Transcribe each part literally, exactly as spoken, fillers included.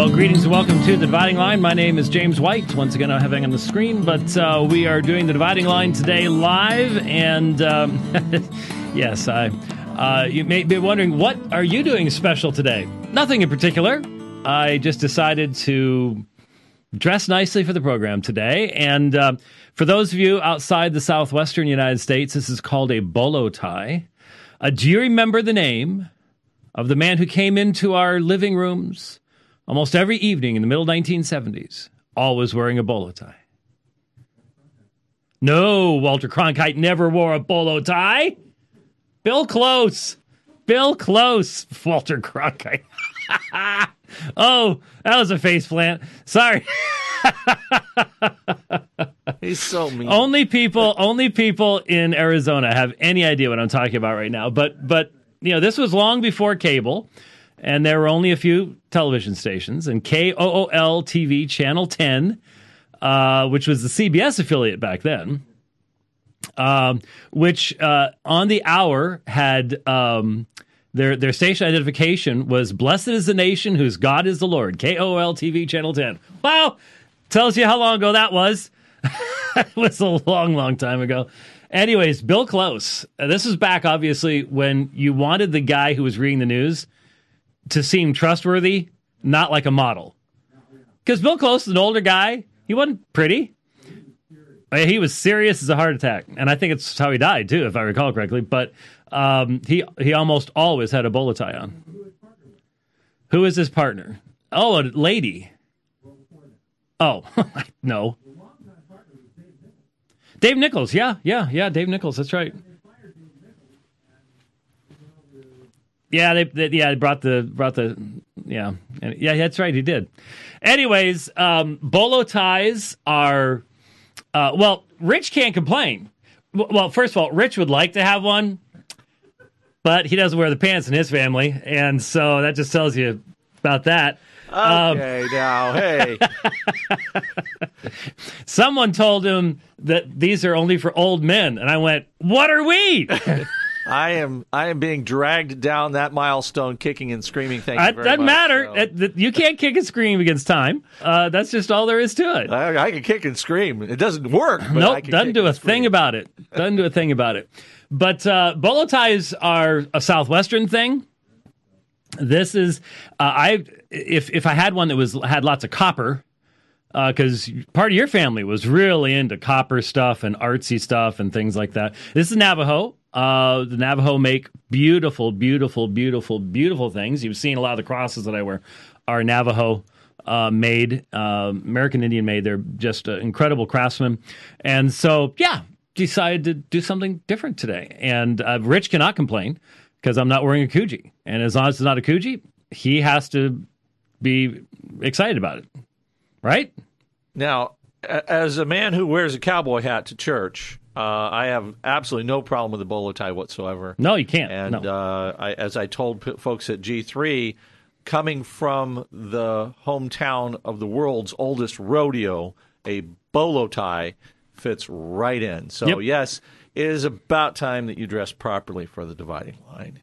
Well, greetings and welcome to The Dividing Line. My name is James White. Once again, I have everything on the screen, but uh, we are doing The Dividing Line today live. And um, yes, I, uh, you may be wondering, what are you doing special today? Nothing in particular. I just decided to dress nicely for the program today. And uh, for those of you outside the southwestern United States, this is called a bolo tie. Uh, do you remember the name of the man who came into our living rooms almost every evening in the middle nineteen seventies, always wearing a bolo tie? No, Walter Cronkite never wore a bolo tie. Bill Close. Bill Close. Walter Cronkite. Oh, that was a face plant. Sorry. He's so mean. Only people, only people in Arizona have any idea what I'm talking about right now. But, but you know, this was long before cable, and there were only a few television stations. And K O O L T V Channel ten, uh, which was the C B S affiliate back then, um, which uh, on the hour had um, their their station identification was "Blessed is the nation whose God is the Lord." K O O L T V Channel ten. Wow, tells you how long ago that was. It was a long, long time ago. Anyways, Bill Close. Uh, this was back, obviously, when you wanted the guy who was reading the news to seem trustworthy, not like a model. Because Bill Close is an older guy. He wasn't pretty. He was serious as a heart attack. And I think it's how he died, too, if I recall correctly. But um, he, he almost always had a bolo tie on. Who is his partner? Oh, a lady. Oh, no. Dave Nichols, yeah, yeah, yeah, Dave Nichols, that's right. Yeah, they, they yeah, they brought the brought the yeah, yeah, that's right, he did. Anyways, um, bolo ties are uh, well, Rich can't complain. Well, first of all, Rich would like to have one, but he doesn't wear the pants in his family, and so that just tells you about that. Okay, um, now, hey. Someone told him that these are only for old men, and I went, what are we? I am I am being dragged down that milestone, kicking and screaming. Thank you It very doesn't much. matter. So. It, it, you can't kick and scream against time. Uh, that's just all there is to it. I, I can kick and scream. It doesn't work. But nope, I can doesn't kick do a and scream. thing about it. Doesn't do a thing about it. But uh, bolo ties are a southwestern thing. This is uh, I if if I had one that was had lots of copper, because uh, part of your family was really into copper stuff and artsy stuff and things like that. This is Navajo. Uh, the Navajo make beautiful, beautiful, beautiful, beautiful things. You've seen a lot of the crosses that I wear are Navajo uh, made, uh, American Indian made. They're just uh, incredible craftsmen. And so, yeah, decided to do something different today. And uh, Rich cannot complain because I'm not wearing a Kuji. And as long as it's not a Kuji, he has to be excited about it. Right? Now, as a man who wears a cowboy hat to church, uh, I have absolutely no problem with the bolo tie whatsoever. No, you can't. And no. uh, I, as I told p- folks at G three, coming from the hometown of the world's oldest rodeo, a bolo tie fits right in. So, Yep. yes, it is about time that you dress properly for the dividing line.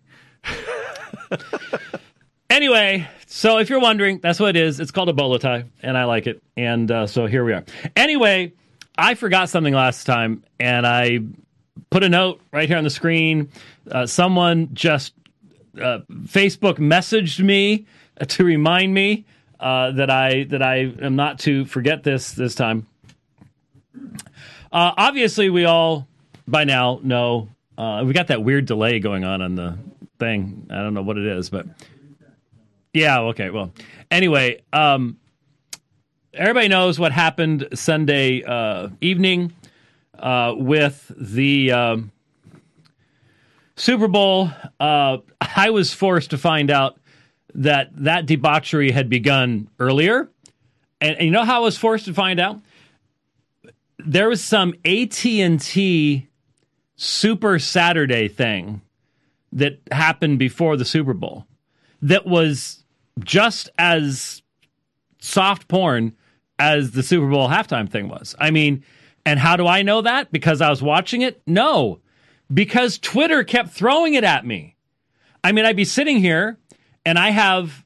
Anyway, so if you're wondering, that's what it is. It's called a bolo tie, and I like it. And uh, so here we are. Anyway, I forgot something last time, and I put a note right here on the screen. Uh, someone just uh, Facebook messaged me to remind me uh, that I that I am not to forget this this time. Uh, obviously, we all by now know uh, we got that weird delay going on on the thing. I don't know what it is, but. Yeah, okay, well, anyway, um, everybody knows what happened Sunday uh, evening uh, with the um, Super Bowl. Uh, I was forced to find out that that debauchery had begun earlier. And, and you know how I was forced to find out? There was some A T and T Super Saturday thing that happened before the Super Bowl that was just as soft porn as the Super Bowl halftime thing was. I mean, and how do I know that? Because I was watching it? No, because Twitter kept throwing it at me. I mean, I'd be sitting here and I have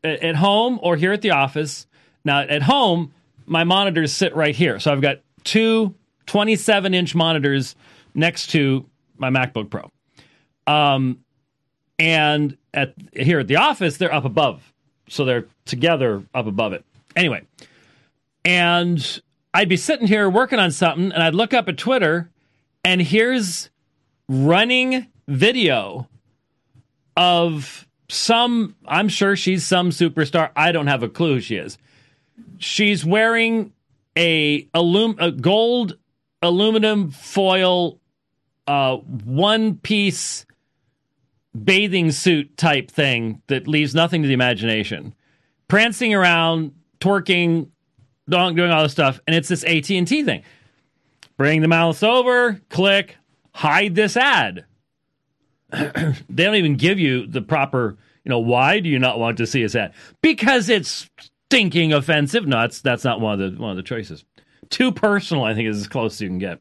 at, at home or here at the office. Now, at home, my monitors sit right here. So I've got two twenty-seven inch monitors next to my MacBook Pro. Um, and at here at the office, they're up above. So they're together up above it. Anyway, and I'd be sitting here working on something, and I'd look up at Twitter, and here's running video of some, I'm sure she's some superstar. I don't have a clue who she is. She's wearing a, alum, a gold aluminum foil uh, one-piece bathing suit type thing that leaves nothing to the imagination. Prancing around, twerking, doing all this stuff, and it's this A T and T thing. Bring the mouse over, click, hide this ad. They don't even give you the proper, you know, why do you not want to see this ad? Because it's stinking offensive. No, that's, that's not one of the one of the choices. Too personal, I think, is as close as you can get.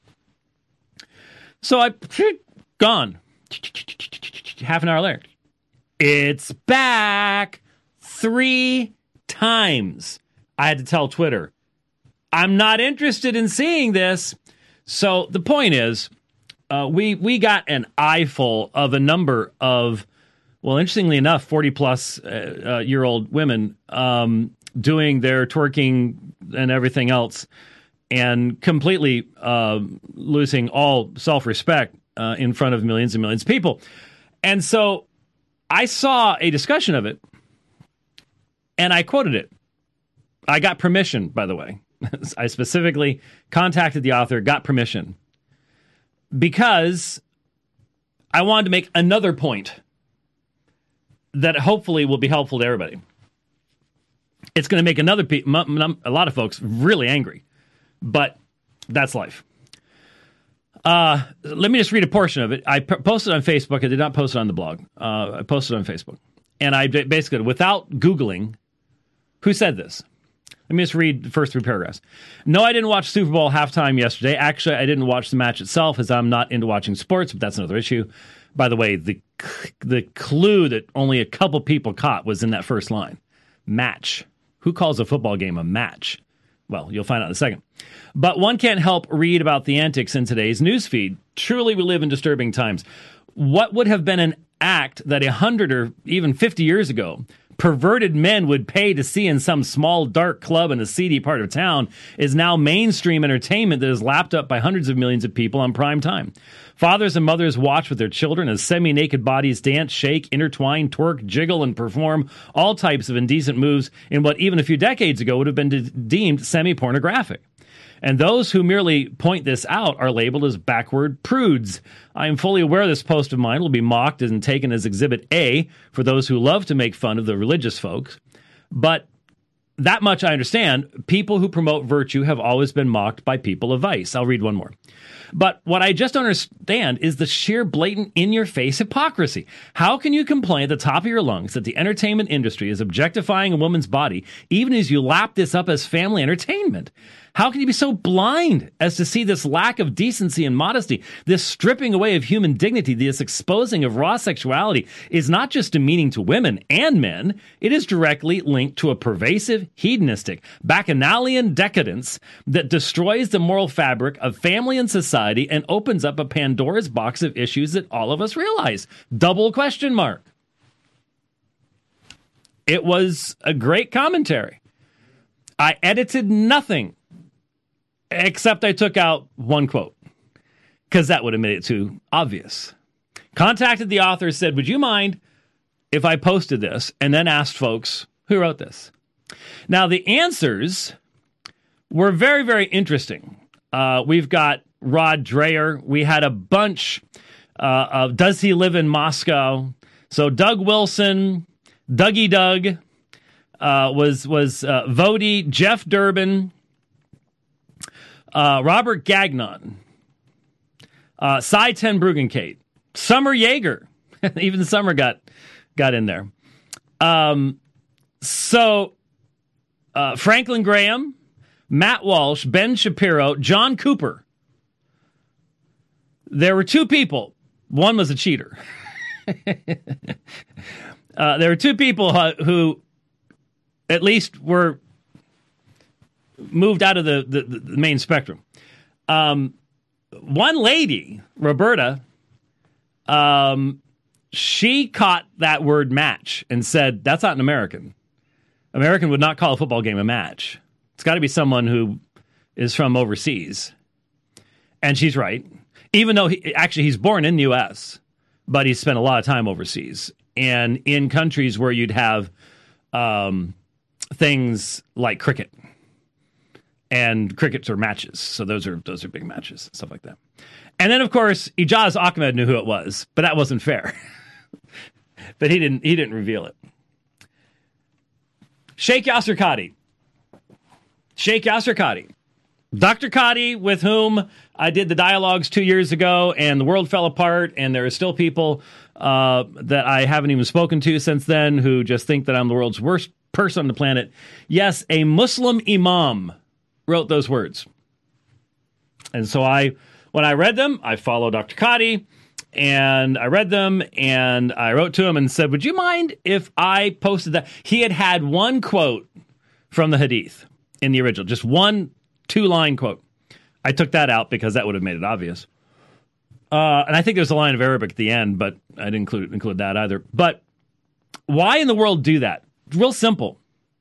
So I, gone. Half an hour later. It's back three times. I had to tell Twitter, I'm not interested in seeing this. So the point is, uh, we we got an eyeful of a number of, well, interestingly enough, forty plus uh, uh, year old women um, doing their twerking and everything else, and completely uh, losing all self respect uh, in front of millions and millions of people. And so I saw a discussion of it, and I quoted it. I got permission, by the way. I specifically contacted the author, got permission, because I wanted to make another point that hopefully will be helpful to everybody. It's going to make another pe- m- m- a lot of folks really angry, but that's life. Uh, let me just read a portion of it. I p- posted on Facebook. I did not post it on the blog. Uh, I posted it on Facebook. And I basically, without Googling, who said this? Let me just read the first three paragraphs. No, I didn't watch Super Bowl halftime yesterday. Actually, I didn't watch the match itself, as I'm not into watching sports, but that's another issue. By the way, the the clue that only a couple people caught was in that first line. Match. Who calls a football game a match? Well, you'll find out in a second. But one can't help read about the antics in today's newsfeed. Truly, we live in disturbing times. What would have been an act that a hundred or even fifty years ago perverted men would pay to see in some small dark club in a seedy part of town is now mainstream entertainment that is lapped up by hundreds of millions of people on prime time. Fathers and mothers watch with their children as semi-naked bodies dance, shake, intertwine, twerk, jiggle, and perform all types of indecent moves in what even a few decades ago would have been de- deemed semi-pornographic. And those who merely point this out are labeled as backward prudes. I am fully aware this post of mine will be mocked and taken as Exhibit A for those who love to make fun of the religious folks. But that much I understand. People who promote virtue have always been mocked by people of vice. I'll read one more. But what I just don't understand is the sheer blatant in-your-face hypocrisy. How can you complain at the top of your lungs that the entertainment industry is objectifying a woman's body, even as you lap this up as family entertainment? How can you be so blind as to see this lack of decency and modesty, this stripping away of human dignity, this exposing of raw sexuality is not just demeaning to women and men, it is directly linked to a pervasive, hedonistic, bacchanalian decadence that destroys the moral fabric of family and society and opens up a Pandora's box of issues that all of us realize. Double question mark. It was a great commentary. I edited nothing. Except I took out one quote, because that would have made it too obvious. Contacted the author, said, would you mind if I posted this? And then asked folks, who wrote this? Now, the answers were very, very interesting. Uh, we've got Rod Dreher. We had a bunch uh, of Does He Live in Moscow? So Doug Wilson, Dougie Doug, uh, was, was uh, Vody, Jeff Durbin, Uh, Robert Gagnon, uh, Cy Ten Bruggencate, Summer Yeager, even Summer got got in there. Um, so uh, Franklin Graham, Matt Walsh, Ben Shapiro, John Cooper. There were two people. One was a cheater. uh, there were two people who at least we're moved out of the, the, the main spectrum. Um, one lady, Roberta, um, she caught that word match and said, that's not an American. American would not call a football game a match. It's got to be someone who is from overseas. And she's right. Even though, he, actually, he's born in the U S, but he's spent a lot of time overseas. And in countries where you'd have um, things like cricket. And crickets are matches. So those are those are big matches, stuff like that. And then, of course, Ijaz Ahmed knew who it was, but that wasn't fair. But he didn't he didn't reveal it. Sheikh Yasser Qadhi. Sheikh Yasser Qadhi. Doctor Qadhi, with whom I did the dialogues two years ago, and the world fell apart, and there are still people uh, that I haven't even spoken to since then who just think that I'm the world's worst person on the planet. Yes, a Muslim imam wrote those words. And so I, when I read them, I followed Doctor Qadhi, and I read them, and I wrote to him and said, would you mind if I posted that? He had had one quote from the Hadith in the original, just one two-line quote. I took that out because that would have made it obvious. Uh, and I think there's a line of Arabic at the end, but I didn't include, include that either. But why in the world do that? It's real simple.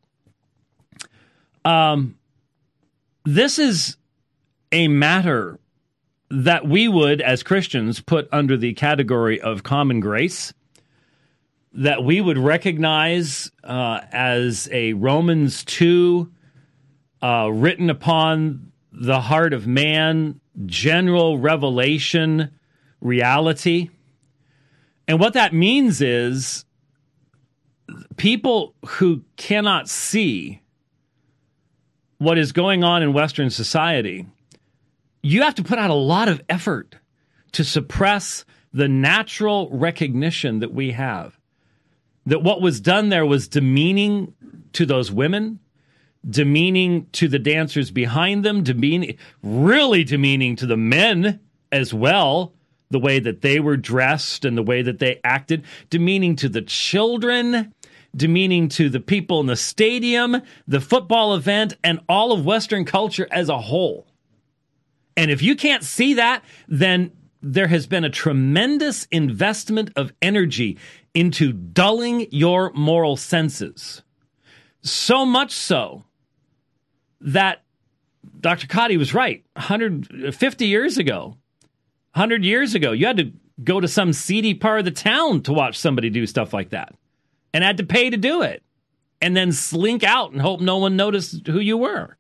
Um, this is a matter that we would, as Christians, put under the category of common grace, that we would recognize uh, as a Romans two uh, written upon the heart of man, general revelation reality. And what that means is people who cannot see what is going on in Western society, you have to put out a lot of effort to suppress the natural recognition that we have. That what was done there was demeaning to those women, demeaning to the dancers behind them, demeaning, really demeaning to the men as well, the way that they were dressed and the way that they acted, demeaning to the children, demeaning to the people in the stadium, the football event, and all of Western culture as a whole. And if you can't see that, then there has been a tremendous investment of energy into dulling your moral senses. So much so that Doctor Qadhi was right. one hundred fifty years ago, one hundred years ago, you had to go to some seedy part of the town to watch somebody do stuff like that. And had to pay to do it. And then slink out and hope no one noticed who you were.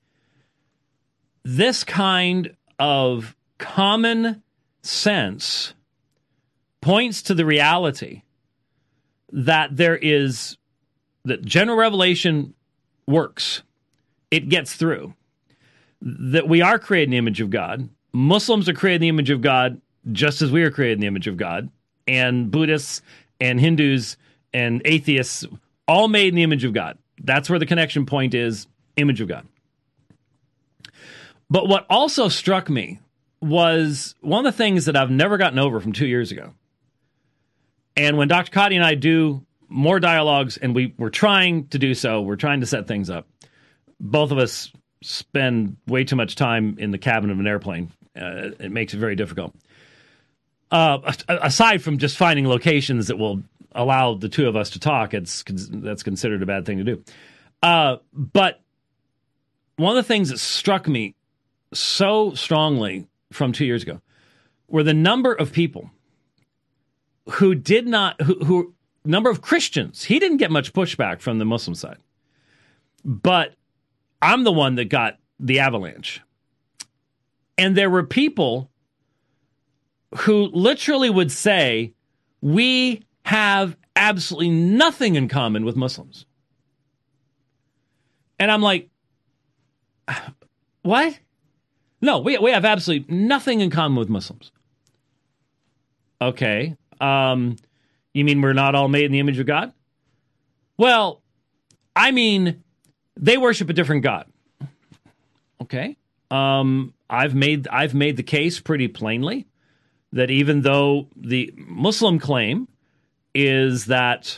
This kind of common sense points to the reality that there is, that general revelation works. It gets through. That we are created in the image of God. Muslims are created in the image of God just as we are created in the image of God. And Buddhists and Hindus and atheists, all made in the image of God. That's where the connection point is, image of God. But what also struck me was one of the things that I've never gotten over from two years ago. And when Doctor Qadhi and I do more dialogues, and we, we're trying to do so, we're trying to set things up. Both of us spend way too much time in the cabin of an airplane. Uh, it makes it very difficult. Uh, aside from just finding locations that will allow the two of us to talk, it's that's considered a bad thing to do. Uh, but one of the things that struck me so strongly from two years ago were the number of people who did not, who, who number of Christians. He didn't get much pushback from the Muslim side, but I'm the one that got the avalanche. And there were people who literally would say, we have absolutely nothing in common with Muslims. And I'm like, what? No, we we have absolutely nothing in common with Muslims. Okay. Um, you mean we're not all made in the image of God? Well, I mean, they worship a different God. Okay. Um, I've made I've made the case pretty plainly that even though the Muslim claim is that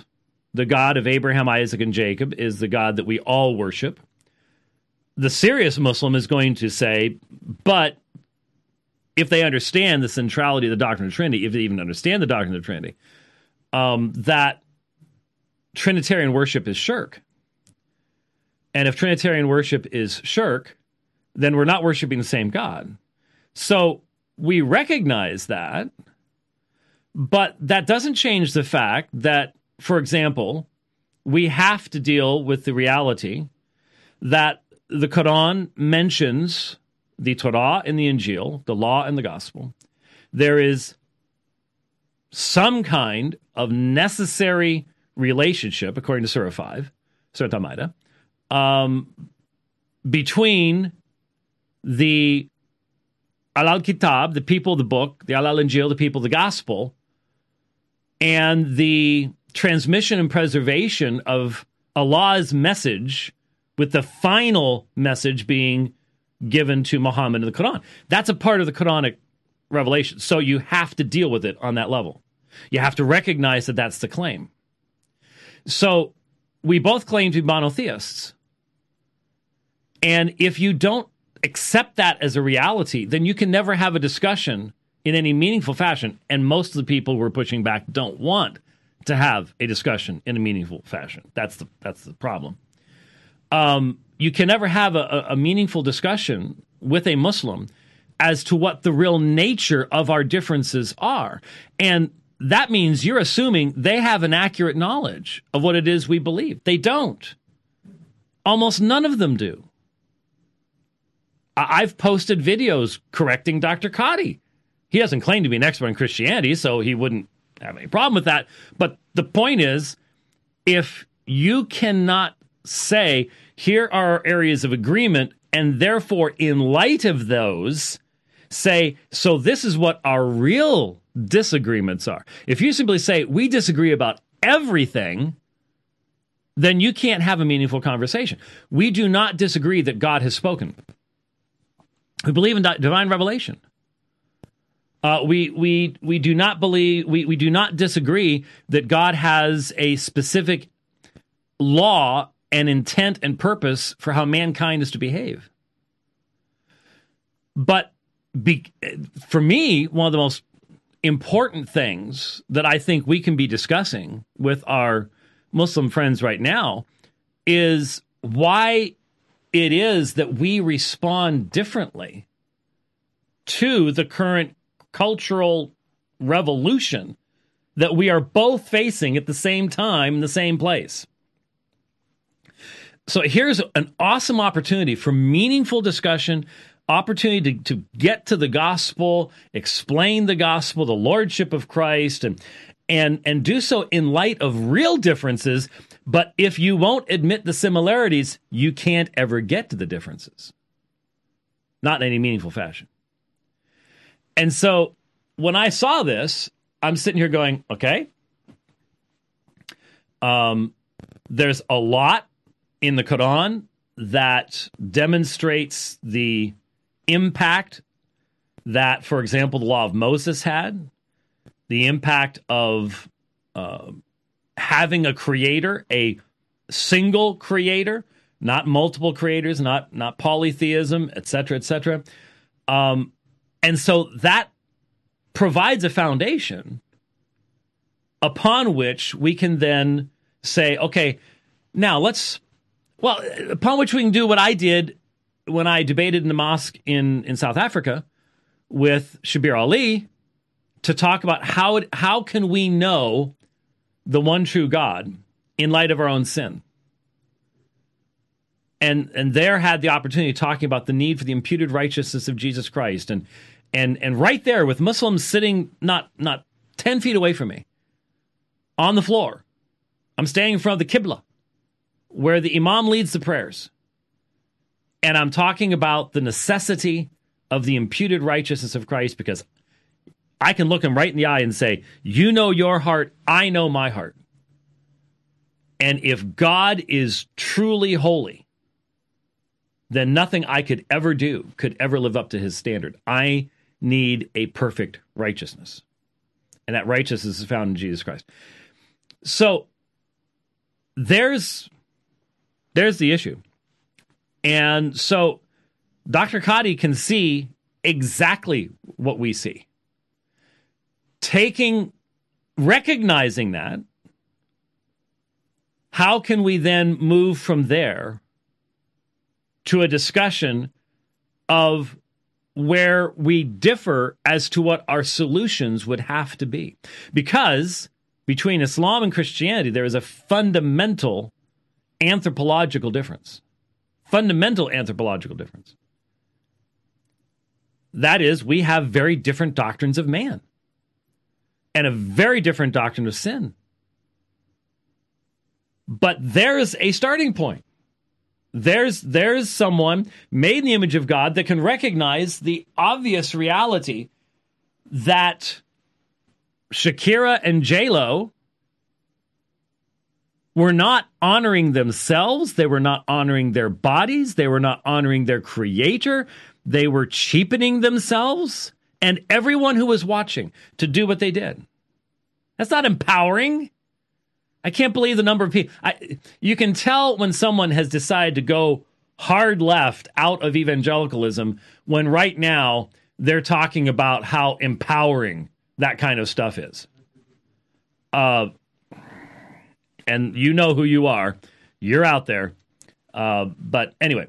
the God of Abraham, Isaac, and Jacob, is the God that we all worship. The serious Muslim is going to say, but if they understand the centrality of the doctrine of the Trinity, if they even understand the doctrine of the Trinity, um, that Trinitarian worship is shirk. And if Trinitarian worship is shirk, then we're not worshiping the same God. So we recognize that, but that doesn't change the fact that, for example, we have to deal with the reality that the Quran mentions the Torah and the Injil, the law and the gospel. There is some kind of necessary relationship, according to Surah five, Surah Al-Ma'idah, um, between the Al-Kitab, the people of the book, the Al-Injil, the people of the gospel, and the transmission and preservation of Allah's message, with the final message being given to Muhammad in the Quran. That's a part of the Quranic revelation. So you have to deal with it on that level. You have to recognize that that's the claim. So we both claim to be monotheists. And if you don't accept that as a reality, then you can never have a discussion in any meaningful fashion. And most of the people we're pushing back don't want to have a discussion in a meaningful fashion. That's the that's the problem. Um, you can never have a, a meaningful discussion with a Muslim as to what the real nature of our differences are. And that means you're assuming they have an accurate knowledge of what it is we believe. They don't. Almost none of them do. I- I've posted videos correcting Doctor Cotty. He doesn't claim to be an expert in Christianity, so he wouldn't have any problem with that. But the point is, if you cannot say, here are areas of agreement, and therefore, in light of those, say, so this is what our real disagreements are. If you simply say, we disagree about everything, then you can't have a meaningful conversation. We do not disagree that God has spoken. We believe in di- divine revelation. Uh, we we we do not believe we, we do not disagree that God has a specific law and intent and purpose for how mankind is to behave. But be, for me, one of the most important things that I think we can be discussing with our Muslim friends right now is why it is that we respond differently to the current cultural revolution that we are both facing at the same time in the same place. So here's an awesome opportunity for meaningful discussion, opportunity to, to get to the gospel, explain the gospel, the lordship of Christ, and and and do so in light of real differences. But if you won't admit the similarities, you can't ever get to the differences. Not in any meaningful fashion. And so when I saw this, I'm sitting here going, okay, um, there's a lot in the Quran that demonstrates the impact that, for example, the law of Moses had, the impact of uh, having a creator, a single creator, not multiple creators, not not polytheism, et cetera, et cetera. Um, and so that provides a foundation upon which we can then say, okay, now let's, well, upon which we can do what I did when I debated in the mosque in, in South Africa with Shabir Ali to talk about how it, how can we know the one true God in light of our own sin. And and there had the opportunity of talking about the need for the imputed righteousness of Jesus Christ. And and and right there with Muslims sitting not not ten feet away from me on the floor. I'm standing in front of the Qibla where the Imam leads the prayers. And I'm talking about the necessity of the imputed righteousness of Christ, because I can look him right in the eye and say, you know your heart, I know my heart. And if God is truly holy, then nothing I could ever do could ever live up to his standard. I need a perfect righteousness. And that righteousness is found in Jesus Christ. So there's there's the issue. And so Doctor Kadi can see exactly what we see. Taking, recognizing that, how can we then move from there to a discussion of where we differ as to what our solutions would have to be? Because between Islam and Christianity, there is a fundamental anthropological difference. Fundamental anthropological difference. That is, we have very different doctrines of man and a very different doctrine of sin. But there's a starting point. There's, there's someone made in the image of God that can recognize the obvious reality that Shakira and J-Lo were not honoring themselves. They were not honoring their bodies. They were not honoring their creator. They were cheapening themselves and everyone who was watching to do what they did. That's not empowering. I can't believe the number of people. I, you can tell when someone has decided to go hard left out of evangelicalism when right now they're talking about how empowering that kind of stuff is. Uh, and you know who you are. You're out there. Uh, but anyway,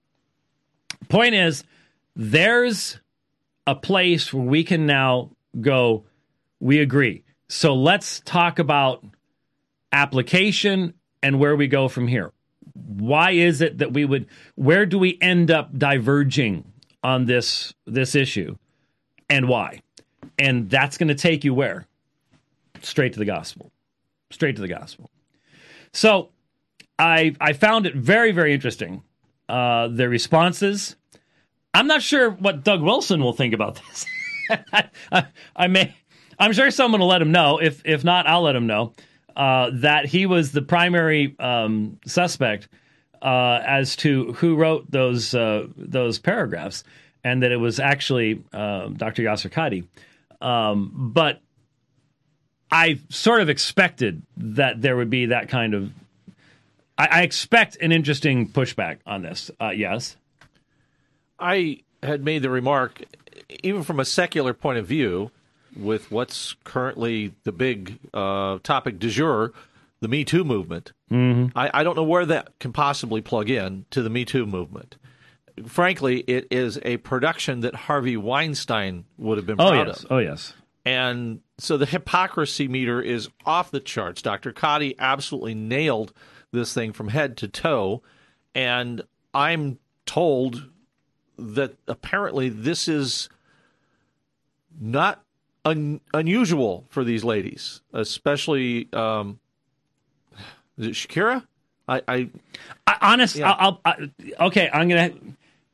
point is, there's a place where we can now go, we agree. So let's talk about application and where we go from here. Why is it that we would, where do we end up diverging on this, this issue and why? And that's going to take you where? Straight to the gospel. Straight to the gospel. So I I found it very, very interesting, uh, the responses. I'm not sure what Doug Wilson will think about this. I, I, I may, I'm sure someone will let him know. If if not, I'll let him know uh, that he was the primary um, suspect uh, as to who wrote those uh, those paragraphs, and that it was actually uh, Doctor Yasser Kadi. Um, but I sort of expected that there would be that kind of. I, I expect an interesting pushback on this. Uh, yes, I had made the remark, even from a secular point of view, with what's currently the big uh, topic du jour, the Me Too movement. Mm-hmm. I, I don't know where that can possibly plug in to the Me Too movement. Frankly, it is a production that Harvey Weinstein would have been oh, proud yes. of. Oh, yes. And so the hypocrisy meter is off the charts. Doctor Kadi absolutely nailed this thing from head to toe. And I'm told that apparently this is not un- unusual for these ladies, especially um, is it Shakira? I, I, I honest, yeah. I'll, I'll, I, okay, I'm going to.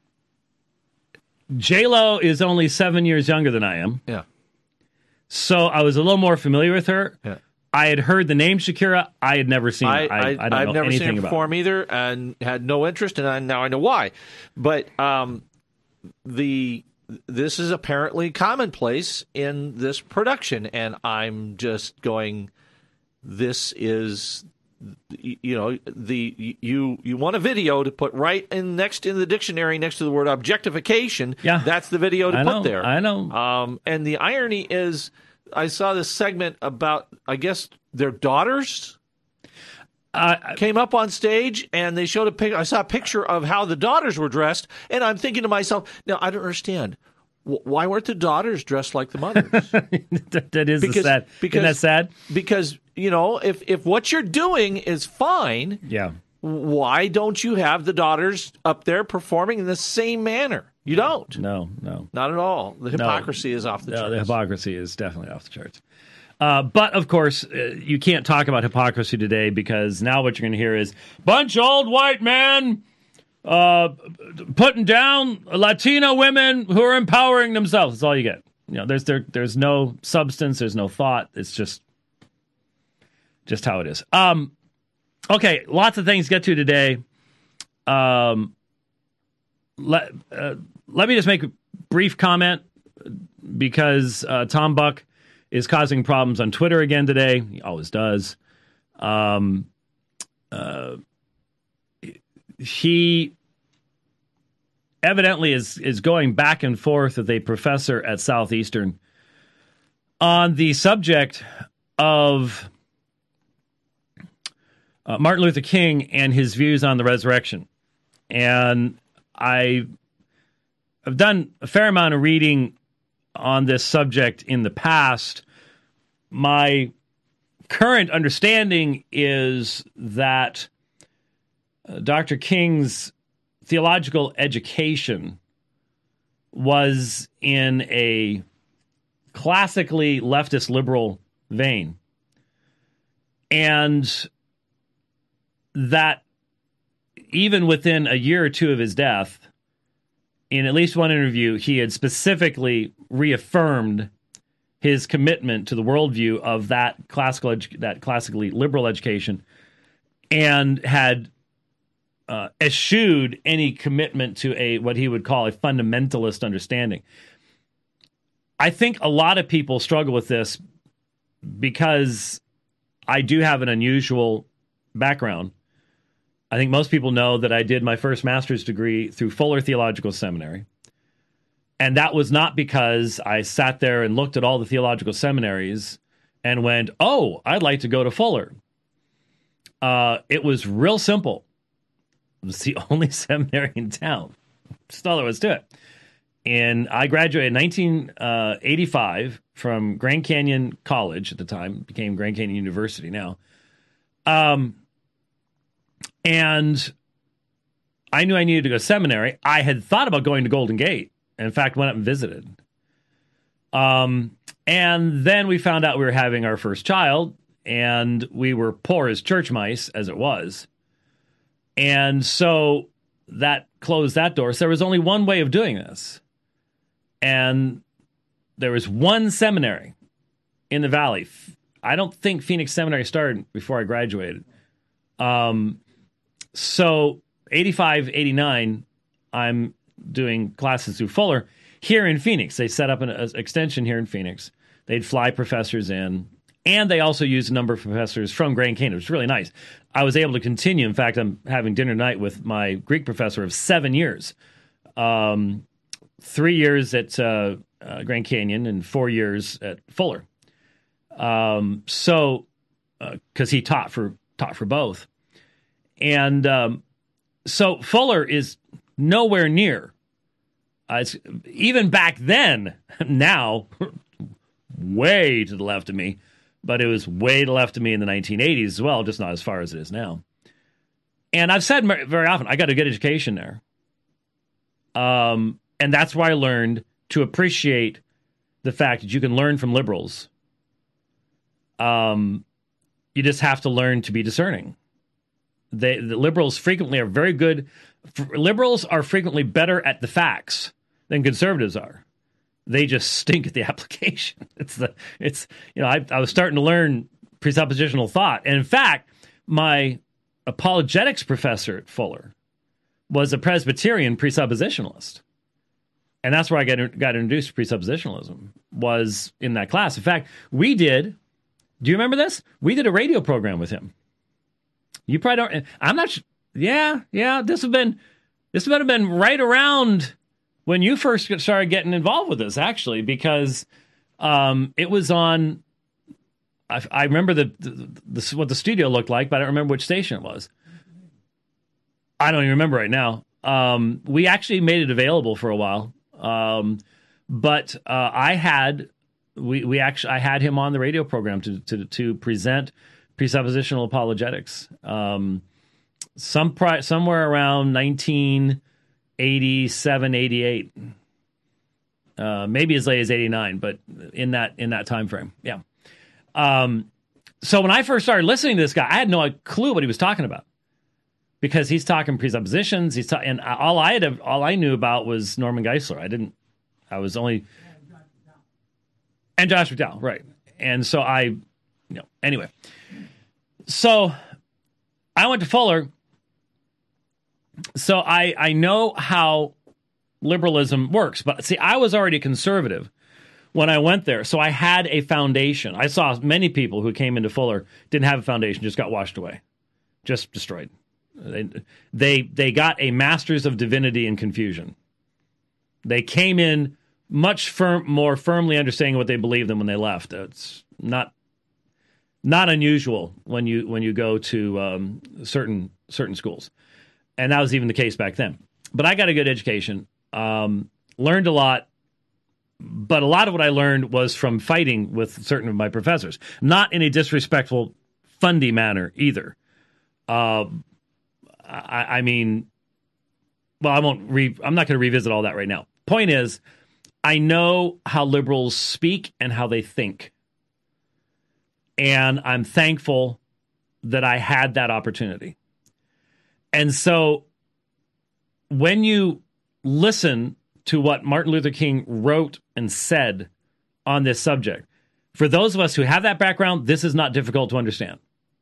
J-Lo is only seven years younger than I am. Yeah. So I was a little more familiar with her. Yeah. I had heard the name Shakira. I had never seen I, her. I, I, I don't I've know never anything seen her about perform her. either, and had no interest, and I, now I know why. But um, the this is apparently commonplace in this production, and I'm just going, this is, you know, the you you want a video to put right in next in the dictionary next to the word objectification. Yeah. That's the video to I put know, there. I know. Um, and the irony is, I saw this segment about, I guess, their daughters Uh, came up on stage, and they showed a pic. I saw a picture of how the daughters were dressed, and I'm thinking to myself, now, I don't understand. W- Why weren't the daughters dressed like the mothers? that, that is Because- sad. because- Isn't that sad? Because, you know, if, if what you're doing is fine, Yeah. why don't you have the daughters up there performing in the same manner? You don't. No, no. Not at all. The hypocrisy is off the No, charts. the hypocrisy is definitely off the charts. Uh, but, of course, uh, you can't talk about hypocrisy today because now what you're going to hear is bunch of old white men uh, putting down Latino women who are empowering themselves. That's all you get. You know, there's there, there's no substance. There's no thought. It's just just how it is. Um, okay, lots of things to get to today. Um, let uh, let me just make a brief comment because uh, Tom Buck is causing problems on Twitter again today. He always does. Um, uh, he evidently is is going back and forth with a professor at Southeastern on the subject of uh, Martin Luther King and his views on the resurrection. And I have done a fair amount of reading on this subject in the past. My current understanding is that uh, Doctor King's theological education was in a classically leftist liberal vein, and that even within a year or two of his death, in at least one interview, he had specifically reaffirmed his commitment to the worldview of that classical edu- that classically liberal education, and had uh, eschewed any commitment to a what he would call a fundamentalist understanding. I think a lot of people struggle with this because I do have an unusual background. I think most people know that I did my first master's degree through Fuller Theological Seminary. And that was not because I sat there and looked at all the theological seminaries and went, oh, I'd like to go to Fuller. Uh, it was real simple. It was the only seminary in town. That's all there was to it. And I graduated in nineteen eighty-five from Grand Canyon College at the time, became Grand Canyon University now. Um, and I knew I needed to go to seminary. I had thought about going to Golden Gate. And in fact, went up and visited. Um, and then we found out we were having our first child, and we were poor as church mice, as it was. And so that closed that door. So there was only one way of doing this. And there was one seminary in the Valley. I don't think Phoenix Seminary started before I graduated. Um, so eighty-five, eighty-nine, I'm doing classes through Fuller here in Phoenix. They set up an uh, extension here in Phoenix. They'd fly professors in, and they also used a number of professors from Grand Canyon. It was really nice. I was able to continue. In fact, I'm having dinner tonight with my Greek professor of seven years. Um, three years at uh, uh, Grand Canyon and four years at Fuller. Um, so, because uh, he taught for taught for both. And um, so Fuller is nowhere near. Uh, it's, even back then, now, way to the left of me, but it was way to the left of me in the nineteen eighties as well, just not as far as it is now. And I've said very often, I got a good education there. Um, and that's where I learned to appreciate the fact that you can learn from liberals. Um, you just have to learn to be discerning. They, the liberals frequently are very good. Liberals are frequently better at the facts than conservatives are. They just stink at the application. It's the it's you know I, I was starting to learn presuppositional thought, and in fact, my apologetics professor at Fuller was a Presbyterian presuppositionalist, and that's where I got got introduced to presuppositionalism. Was in that class. In fact, we did. Do you remember this? We did a radio program with him. You probably don't. I'm not. Yeah, yeah. This have been. This would have been right around when you first started getting involved with this, actually, because um, it was on. I, I remember the, the, the what the studio looked like, but I don't remember which station it was. I don't even remember right now. Um, we actually made it available for a while, um, but uh, I had we we actually I had him on the radio program to to to present presuppositional apologetics. Um, some pri- somewhere around nineteen eighty-seven, eighty-eight, uh, maybe as late as eighty-nine, but in that in that time frame, yeah. Um, so when I first started listening to this guy, I had no clue what he was talking about, because he's talking presuppositions. He's ta- and all I had all I knew about was Norman Geisler. I didn't. I was only and Josh McDowell, right? And so I, you know, anyway. So I went to Fuller. So I, I know how liberalism works, but see, I was already conservative when I went there. So I had a foundation. I saw many people who came into Fuller didn't have a foundation, just got washed away. just destroyed. They, they, they got a master's of divinity in confusion. They came in much firm, more firmly understanding what they believed than when they left. It's not not unusual when you when you go to um, certain certain schools, and that was even the case back then. But I got a good education, um, learned a lot, but a lot of what I learned was from fighting with certain of my professors, not in a disrespectful, fundy manner either. Uh, I, I mean, well, I won't. Re- I'm not going to revisit all that right now. Point is, I know how liberals speak and how they think, and I'm thankful that I had that opportunity. And so, when you listen to what Martin Luther King wrote and said on this subject, for those of us who have that background, this is not difficult to understand.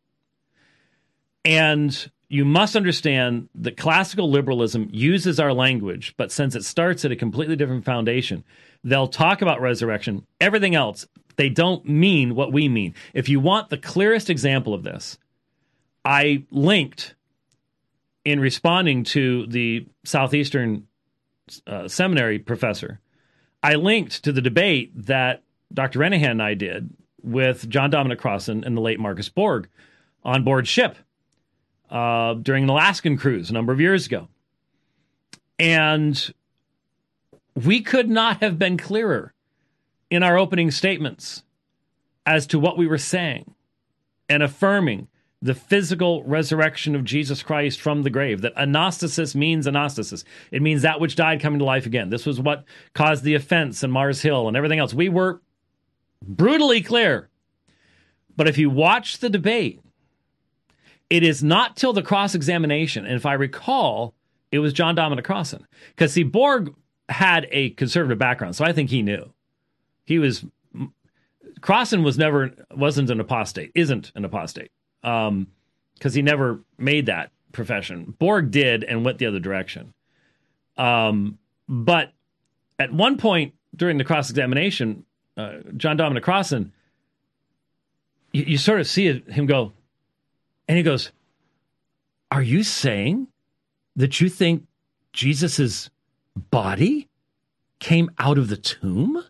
And you must understand that classical liberalism uses our language, but since it starts at a completely different foundation, they'll talk about resurrection, everything else. They don't mean what we mean. If you want the clearest example of this, I linked in responding to the Southeastern uh, Seminary professor, I linked to the debate that Doctor Renahan and I did with John Dominic Crossan and the late Marcus Borg on board ship uh, during an Alaskan cruise a number of years ago. And we could not have been clearer in our opening statements as to what we were saying and affirming the physical resurrection of Jesus Christ from the grave, that anastasis means anastasis. It means that which died coming to life again. This was what caused the offense in Mars Hill and everything else. We were brutally clear. But if you watch the debate, it is not till the cross-examination, and if I recall, it was John Dominic Crossan. Because, see, Borg had a conservative background, so I think he knew. He was... Crossan was never... wasn't an apostate, isn't an apostate. Um, because he never made that profession. Borg did and went the other direction. Um, but at one point during the cross-examination, uh, John Dominic Crossan, you, you sort of see him go, and he goes, "Are you saying that you think Jesus's body came out of the tomb?"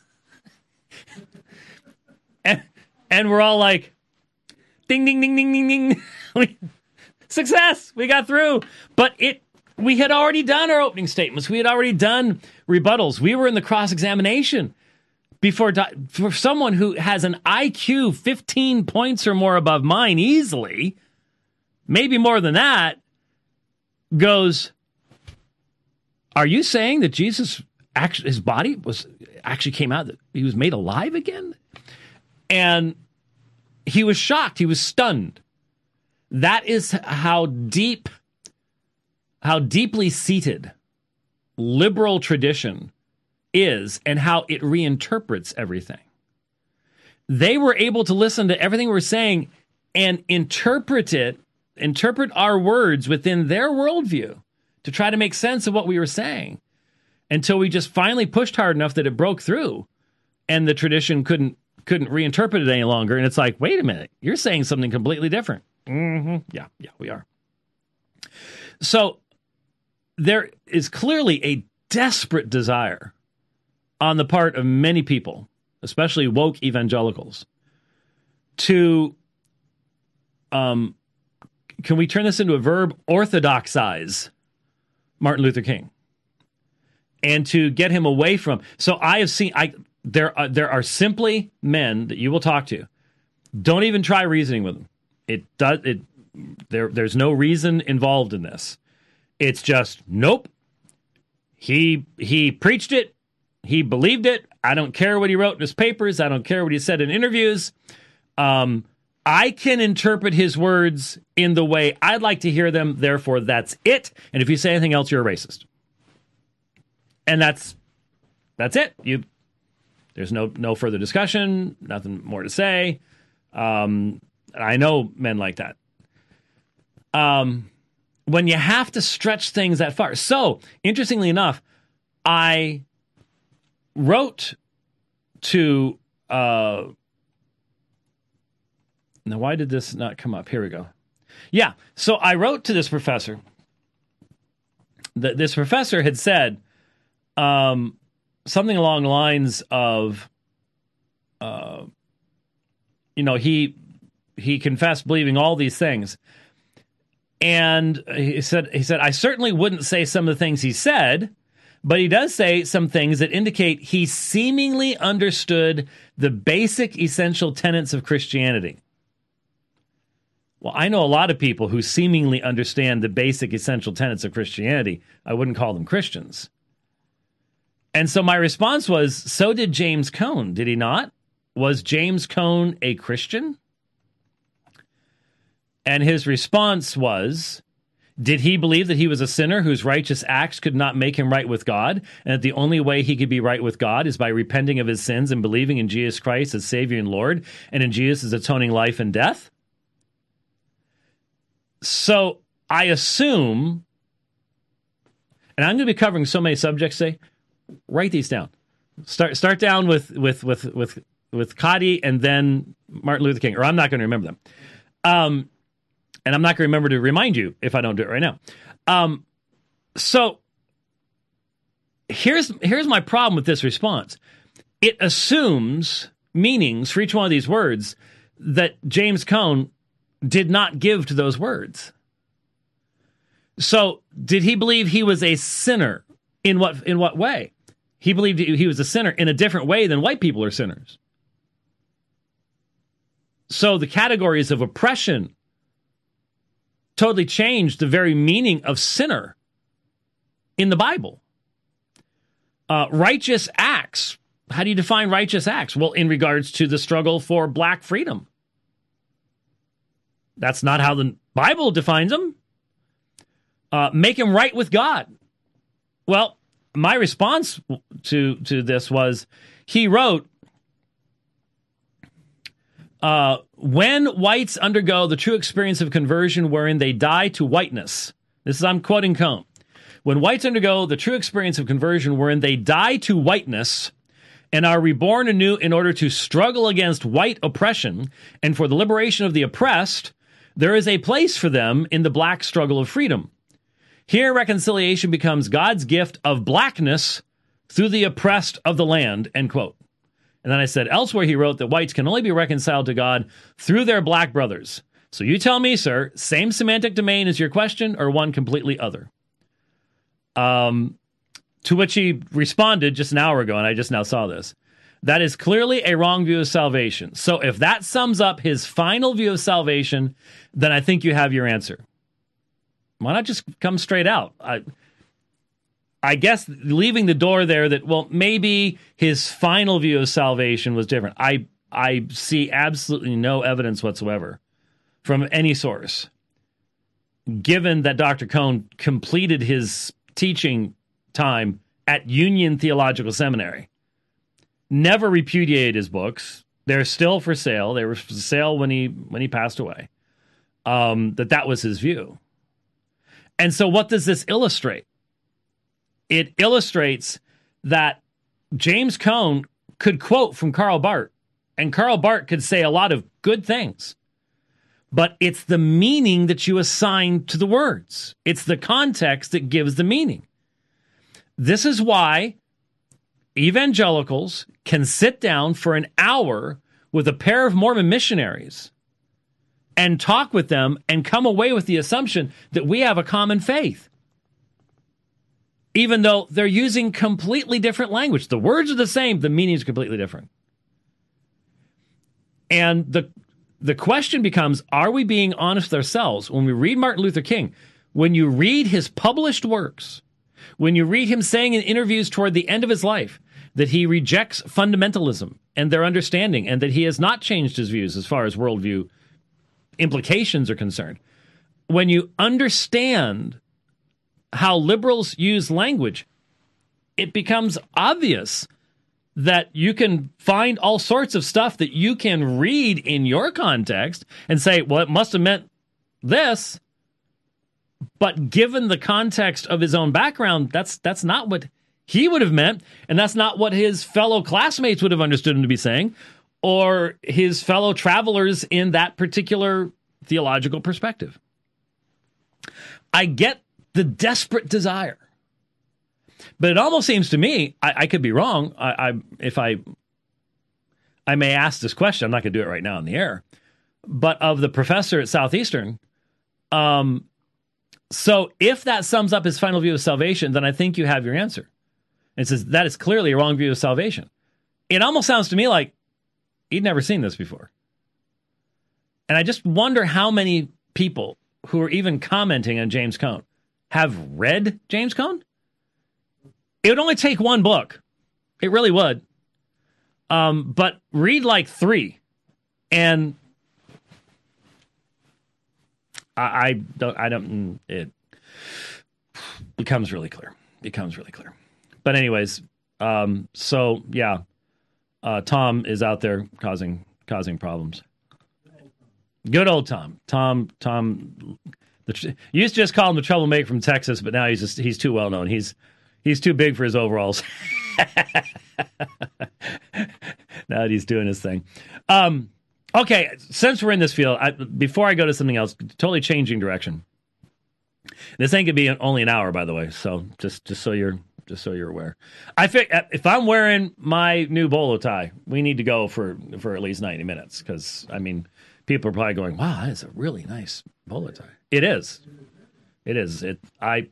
and, and we're all like, ding, ding, ding, ding, ding, ding. Success. We got through. But it, we had already done our opening statements. We had already done rebuttals. We were in the cross-examination before, for someone who has an I Q fifteen points or more above mine easily, maybe more than that, goes, "Are you saying that Jesus, actually, his body was actually came out, that he was made alive again?" And he was shocked. He was stunned. That is how deep, how deeply seated liberal tradition is and how it reinterprets everything. They were able to listen to everything we're saying and interpret it, interpret our words within their worldview to try to make sense of what we were saying until we just finally pushed hard enough that it broke through and the tradition couldn't couldn't reinterpret it any longer. And it's like, wait a minute, you're saying something completely different. Mm-hmm. Yeah, yeah, we are. So there is clearly a desperate desire on the part of many people, especially woke evangelicals, to, um, can we turn this into a verb? Orthodoxize Martin Luther King. And to get him away from, so I have seen, I, There are, there are simply men that you will talk to. Don't even try reasoning with them. It does. It there. There's no reason involved in this. It's just nope. He he preached it. He believed it. I don't care what he wrote in his papers. I don't care what he said in interviews. Um, I can interpret his words in the way I'd like to hear them. Therefore, that's it. And if you say anything else, you're a racist. And that's that's it. You. There's no no further discussion, nothing more to say. Um, I know men like that. Um, when you have to stretch things that far. So, interestingly enough, I wrote to... Uh, now, why did this not come up? Here we go. Yeah. So I wrote to this professor. That this professor had said um, something along the lines of, uh, you know, he he confessed believing all these things, and he said he said I certainly wouldn't say some of the things he said, but he does say some things that indicate he seemingly understood the basic essential tenets of Christianity. Well, I know a lot of people who seemingly understand the basic essential tenets of Christianity. I wouldn't call them Christians. And so my response was, so did James Cone, did he not? Was James Cone a Christian? And his response was, did he believe that he was a sinner whose righteous acts could not make him right with God, and that the only way he could be right with God is by repenting of his sins and believing in Jesus Christ as Savior and Lord, and in Jesus' atoning life and death? So I assume, and I'm going to be covering so many subjects today, write these down. Start start down with with with with with Cotty and then Martin Luther King, or I'm not going to remember them. Um, and I'm not going to remember to remind you if I don't do it right now. Um, so here's here's my problem with this response. It assumes meanings for each one of these words that James Cone did not give to those words. So did he believe he was a sinner? In what in what way? He believed he was a sinner in a different way than white people are sinners. So the categories of oppression totally changed the very meaning of sinner in the Bible. Uh, righteous acts. How do you define righteous acts? Well, in regards to the struggle for black freedom. That's not how the Bible defines them. Uh, make him right with God. Well, my response to to this was, he wrote, uh, when whites undergo the true experience of conversion wherein they die to whiteness. This is, I'm quoting Cone. When whites undergo the true experience of conversion wherein they die to whiteness and are reborn anew in order to struggle against white oppression and for the liberation of the oppressed, there is a place for them in the black struggle of freedom. Here, reconciliation becomes God's gift of blackness through the oppressed of the land, end quote. And then I said, elsewhere he wrote that whites can only be reconciled to God through their black brothers. So you tell me, sir, same semantic domain as your question or one completely other? Um, to which he responded just an hour ago, and I just now saw this. That is clearly a wrong view of salvation. So if that sums up his final view of salvation, then I think you have your answer. Why not just come straight out? I, I guess leaving the door there that, well, maybe his final view of salvation was different. I I see absolutely no evidence whatsoever from any source, given that Doctor Cone completed his teaching time at Union Theological Seminary. Never repudiated his books. They're still for sale. They were for sale when he when he passed away. Um, that that was his view. And so what does this illustrate? It illustrates that James Cone could quote from Karl Barth, and Karl Barth could say a lot of good things. But it's the meaning that you assign to the words. It's the context that gives the meaning. This is why evangelicals can sit down for an hour with a pair of Mormon missionaries and talk with them and come away with the assumption that we have a common faith, even though they're using completely different language. The words are the same, the meaning is completely different. And the the question becomes, are we being honest with ourselves? When we read Martin Luther King, when you read his published works, when you read him saying in interviews toward the end of his life that he rejects fundamentalism and their understanding, and that he has not changed his views as far as worldview implications are concerned. When you understand how liberals use language, it becomes obvious that you can find all sorts of stuff that you can read in your context and say, well, it must have meant this. But given the context of his own background, that's that's not what he would have meant, and that's not what his fellow classmates would have understood him to be saying, or his fellow travelers in that particular theological perspective. I get the desperate desire. But it almost seems to me, I, I could be wrong. I, I if I I may ask this question, I'm not going to do it right now in the air. But of the professor at Southeastern, um, so if that sums up his final view of salvation, then I think you have your answer. It says that is clearly a wrong view of salvation. It almost sounds to me like he'd never seen this before. And I just wonder how many people who are even commenting on James Cone have read James Cone. It would only take one book. It really would. Um, but read like three. And I, I don't, I don't, it becomes really clear. Becomes really clear. But anyways, um, so yeah, uh, Tom is out there causing, causing problems. Good old Tom. Tom, Tom, the, you used to just call him the troublemaker from Texas, but now he's just, he's too well known. He's, he's too big for his overalls. Now that he's doing his thing. Um, okay, since we're in this field, I, before I go to something else, totally changing direction. This ain't gonna be an, only an hour, by the way. So just, just so you're, just so you're aware. I think if I'm wearing my new bolo tie, we need to go for for at least ninety minutes because I mean, people are probably going, "Wow, that is a really nice bolo tie." It is. It is. It. I.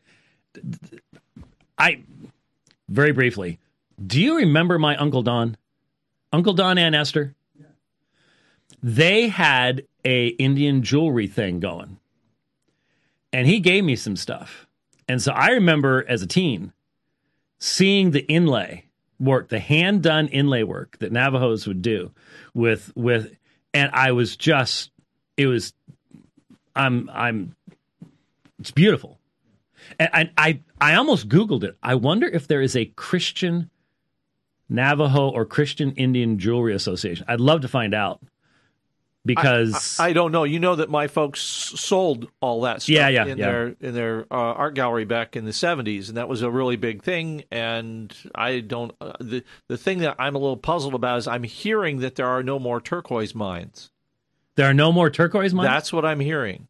I. Very briefly, do you remember my Uncle Don? Uncle Don and Esther? Yeah. They had a Indian jewelry thing going. And he gave me some stuff. And so I remember as a teen seeing the inlay work, the hand-done inlay work that Navajos would do with with and I was just it was I'm I'm it's beautiful. And I, I I almost Googled it. I wonder if there is a Christian Navajo or Christian Indian Jewelry Association. I'd love to find out because I, I, I don't know. You know that my folks sold all that stuff yeah, yeah, in yeah. their in their uh, art gallery back in the seventies, and that was a really big thing. And I don't uh, the the thing that I'm a little puzzled about is I'm hearing that there are no more turquoise mines. There are no more turquoise mines? That's what I'm hearing.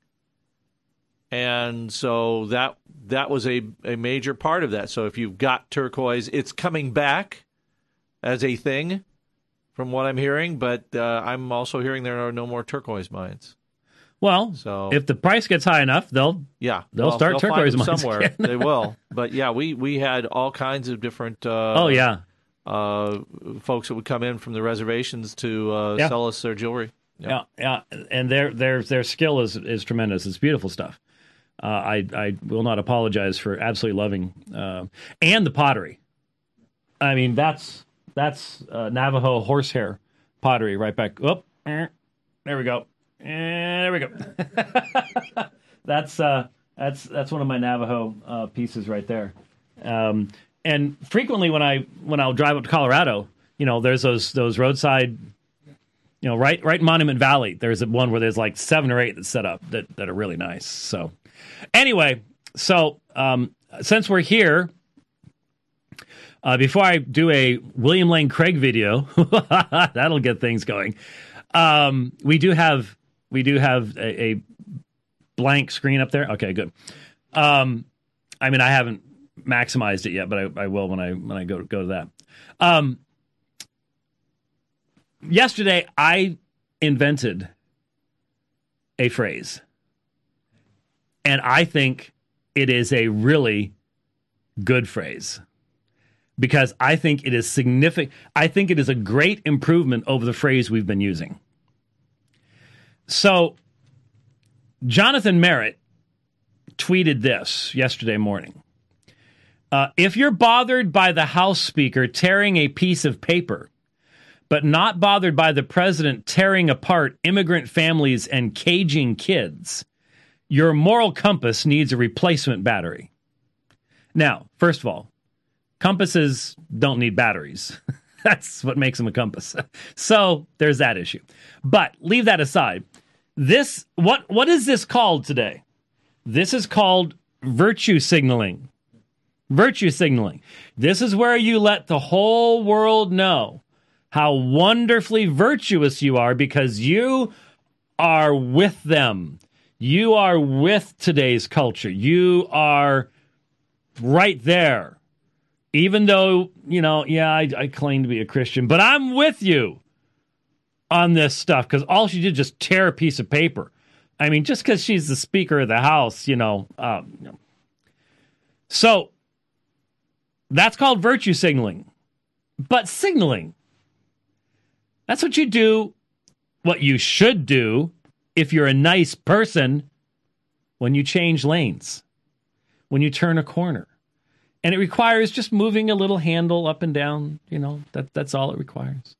And so that that was a, a major part of that. So if you've got turquoise, it's coming back as a thing from what I'm hearing, but uh, I'm also hearing there are no more turquoise mines. Well, so if the price gets high enough, they'll yeah they'll well, start they'll turquoise find them mines somewhere. again. They will. But yeah, we, we had all kinds of different uh, oh yeah uh, folks that would come in from the reservations to uh, yeah. sell us their jewelry. Yeah, yeah, yeah. And their their their skill is is tremendous. It's beautiful stuff. Uh, I I will not apologize for absolutely loving uh, and the pottery. I mean that's that's uh, Navajo horsehair pottery right back. Oh, there we go. And there we go. that's uh, that's that's one of my Navajo uh, pieces right there. Um, and frequently when I when I'll drive up to Colorado, you know, there's those those roadside. You know, right, right in Monument Valley, there's one where there's like seven or eight that's set up that, that are really nice. So, anyway, so um, since we're here, uh, before I do a William Lane Craig video, that'll get things going. Um, we do have we do have a, a blank screen up there. Okay, good. Um, I mean, I haven't maximized it yet, but I, I will when I when I go go to that. Um, Yesterday, I invented a phrase, and I think it is a really good phrase because I think it is significant. I think it is a great improvement over the phrase we've been using. So, Jonathan Merritt tweeted this yesterday morning. Uh, if you're bothered by the House Speaker tearing a piece of paper, but not bothered by the president tearing apart immigrant families and caging kids, your moral compass needs a replacement battery. Now, first of all, compasses don't need batteries. That's what makes them a compass. So there's that issue. But leave that aside. This what what is this called today? This is called virtue signaling. Virtue signaling. This is where you let the whole world know how wonderfully virtuous you are because you are with them. You are with today's culture. You are right there. Even though, you know, yeah, I, I claim to be a Christian, but I'm with you on this stuff, because all she did was just tear a piece of paper. I mean, just because she's the Speaker of the House, you know. Um, you know. So that's called virtue signaling. But signaling, that's what you do, what you should do if you're a nice person when you change lanes, when you turn a corner. And it requires just moving a little handle up and down, you know, that, that's all it requires.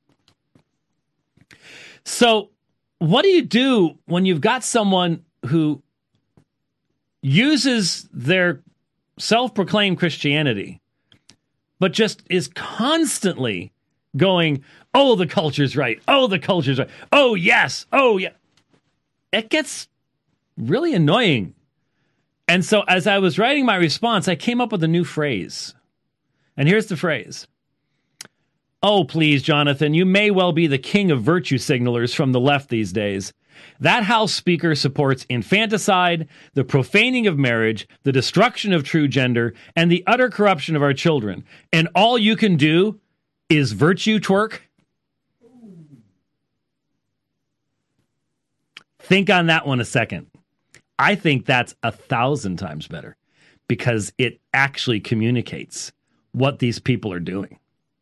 So what do you do when you've got someone who uses their self-proclaimed Christianity, but just is constantly going, oh, the culture's right. Oh, the culture's right. Oh, yes. Oh, yeah. It gets really annoying. And so as I was writing my response, I came up with a new phrase. And here's the phrase. Oh, please, Jonathan, you may well be the king of virtue signalers from the left these days. That House Speaker supports infanticide, the profaning of marriage, the destruction of true gender, and the utter corruption of our children. And all you can do is virtue twerk? Think on that one a second. I think that's a thousand times better, because it actually communicates what these people are doing.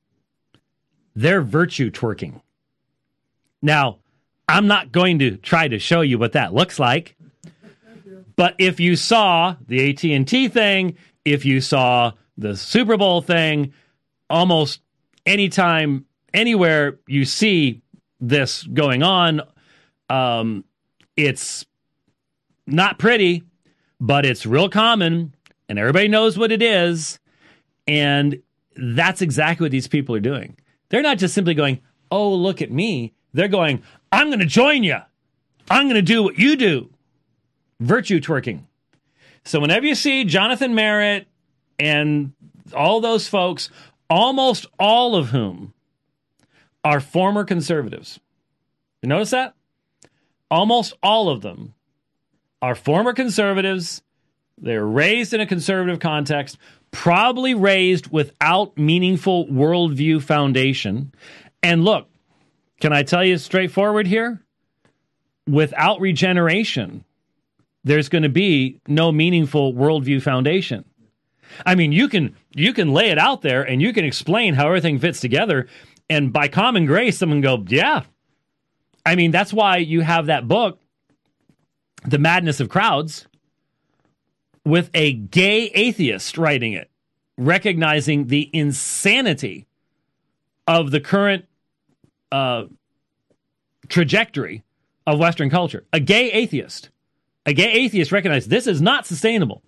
They're virtue twerking. Now, I'm not going to try to show you what that looks like, but if you saw the A T and T thing, if you saw the Super Bowl thing, almost anytime, anywhere you see this going on, um, it's not pretty, but it's real common, and everybody knows what it is, and that's exactly what these people are doing. They're not just simply going, oh, look at me. They're going, I'm going to join you. I'm going to do what you do. Virtue twerking. So whenever you see Jonathan Merritt and all those folks, almost all of whom are former conservatives. You notice that? Almost all of them are former conservatives. They're raised in a conservative context, probably raised without meaningful worldview foundation. And look, can I tell you straightforward here? Without regeneration, there's going to be no meaningful worldview foundation. I mean, you can you can lay it out there and you can explain how everything fits together, and by common grace, someone can go, yeah. I mean, that's why you have that book, The Madness of Crowds, with a gay atheist writing it, recognizing the insanity of the current uh, trajectory of Western culture. A gay atheist. A gay atheist recognized this is not sustainable.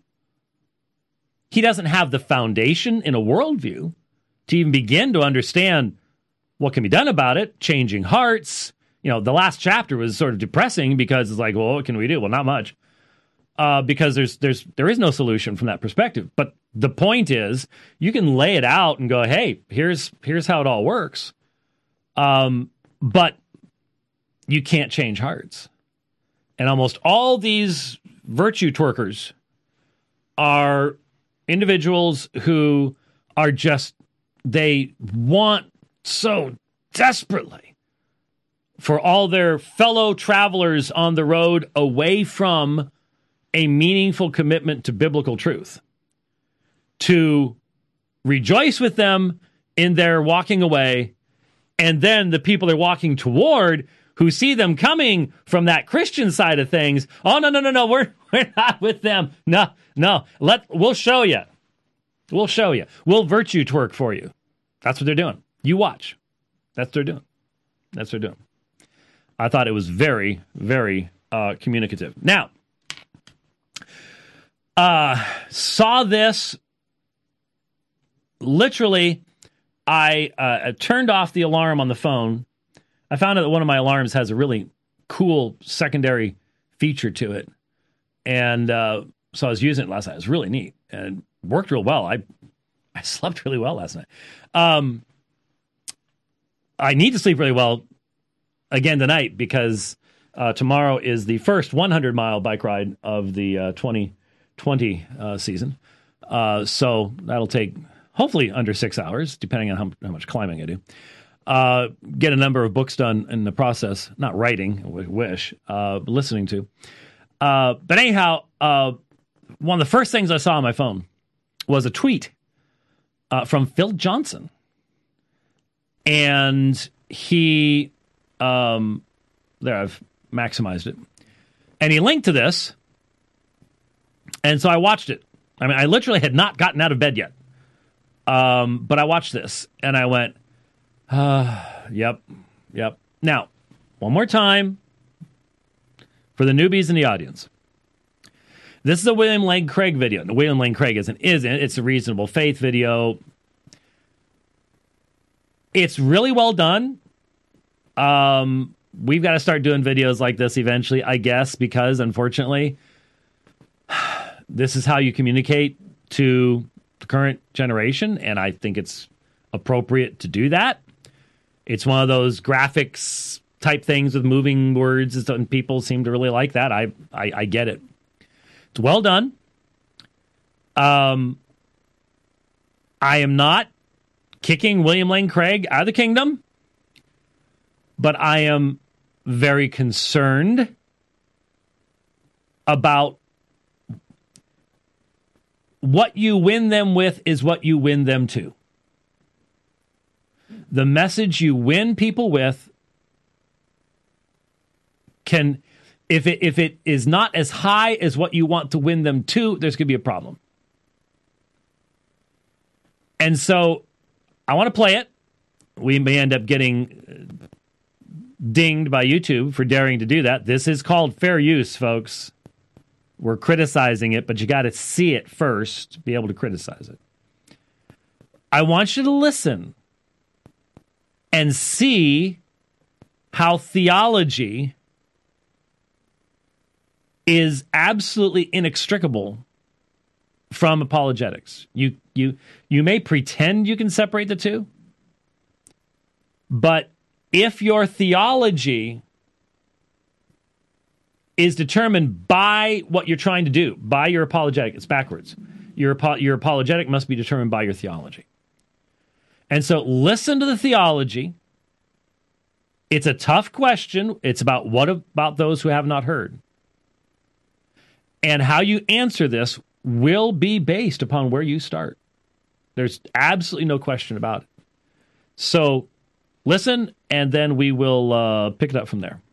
He doesn't have the foundation in a worldview to even begin to understand what can be done about it, changing hearts. You know, the last chapter was sort of depressing because it's like, well, what can we do? Well, not much. Uh, because there's there's there is no solution from that perspective. But the point is, you can lay it out and go, hey, here's here's how it all works. Um, but you can't change hearts. And almost all these virtue twerkers are individuals who are just, they want so desperately for all their fellow travelers on the road away from a meaningful commitment to biblical truth, to rejoice with them in their walking away, and then the people they're walking toward who see them coming from that Christian side of things, oh, no, no, no, no, we're we're not with them. No, no, let we'll show you. We'll show you. We'll virtue twerk for you. That's what they're doing. You watch. That's what they're doing. That's what they're doing. I thought it was very, very uh, communicative. Now, uh, saw this, literally, I uh, turned off the alarm on the phone. I found out that one of my alarms has a really cool secondary feature to it. And uh, so I was using it last night. It was really neat and worked real well. I I slept really well last night. Um, I need to sleep really well again tonight because Uh, tomorrow is the first hundred mile bike ride of the uh, twenty twenty uh, season. Uh, so that'll take hopefully under six hours, depending on how, how much climbing I do. Uh, get a number of books done in the process, not writing, I wish, uh, listening to. Uh, but anyhow, uh, one of the first things I saw on my phone was a tweet uh, from Phil Johnson. And he, um, there, I've maximized it. And he linked to this. And so I watched it. I mean, I literally had not gotten out of bed yet. Um, but I watched this and I went, uh, yep, yep. Now, one more time for the newbies in the audience. This is a William Lane Craig video. The William Lane Craig isn't, isn't. It's a Reasonable Faith video. It's really well done. Um, we've got to start doing videos like this eventually, I guess, because unfortunately, this is how you communicate to the current generation, and I think it's appropriate to do that. It's one of those graphics type things with moving words, and people seem to really like that. I, I, I get it. It's well done. Um, I am not kicking William Lane Craig out of the kingdom, but I am very concerned about what you win them with is what you win them to. The message you win people with can, if it if it is not as high as what you want to win them to, there's going to be a problem. And so I want to play it. We may end up getting dinged by YouTube for daring to do that. This is called fair use, folks. We're criticizing it, but you got to see it first to be able to criticize it. I want you to listen and see how theology is absolutely inextricable from apologetics. You you you may pretend you can separate the two, but if your theology is determined by what you're trying to do, by your apologetic, it's backwards. Your your apologetic must be determined by your theology. And so listen to the theology. It's a tough question. It's about what about those who have not heard. And how you answer this will be based upon where you start. There's absolutely no question about it. So listen, and then we will uh, pick it up from there.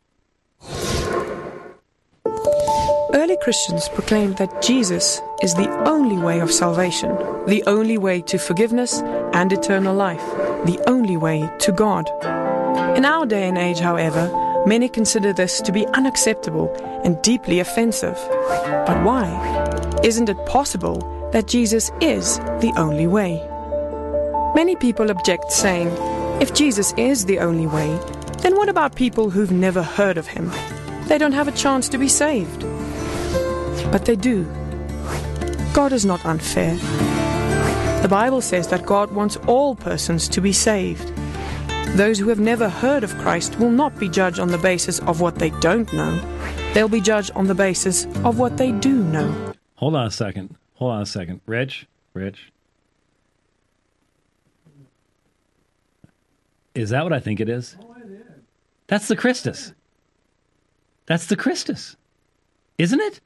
Early Christians proclaimed that Jesus is the only way of salvation, the only way to forgiveness and eternal life, the only way to God. In our day and age, however, many consider this to be unacceptable and deeply offensive. But why? Isn't it possible that Jesus is the only way? Many people object, saying, if Jesus is the only way, then what about people who've never heard of him? They don't have a chance to be saved. But they do. God is not unfair. The Bible says that God wants all persons to be saved. Those who have never heard of Christ will not be judged on the basis of what they don't know. They'll be judged on the basis of what they do know. Hold on a second. Hold on a second. Rich, Rich. Is that what I think it is? Oh, it is. That's the Christus. That's the Christus. Isn't it?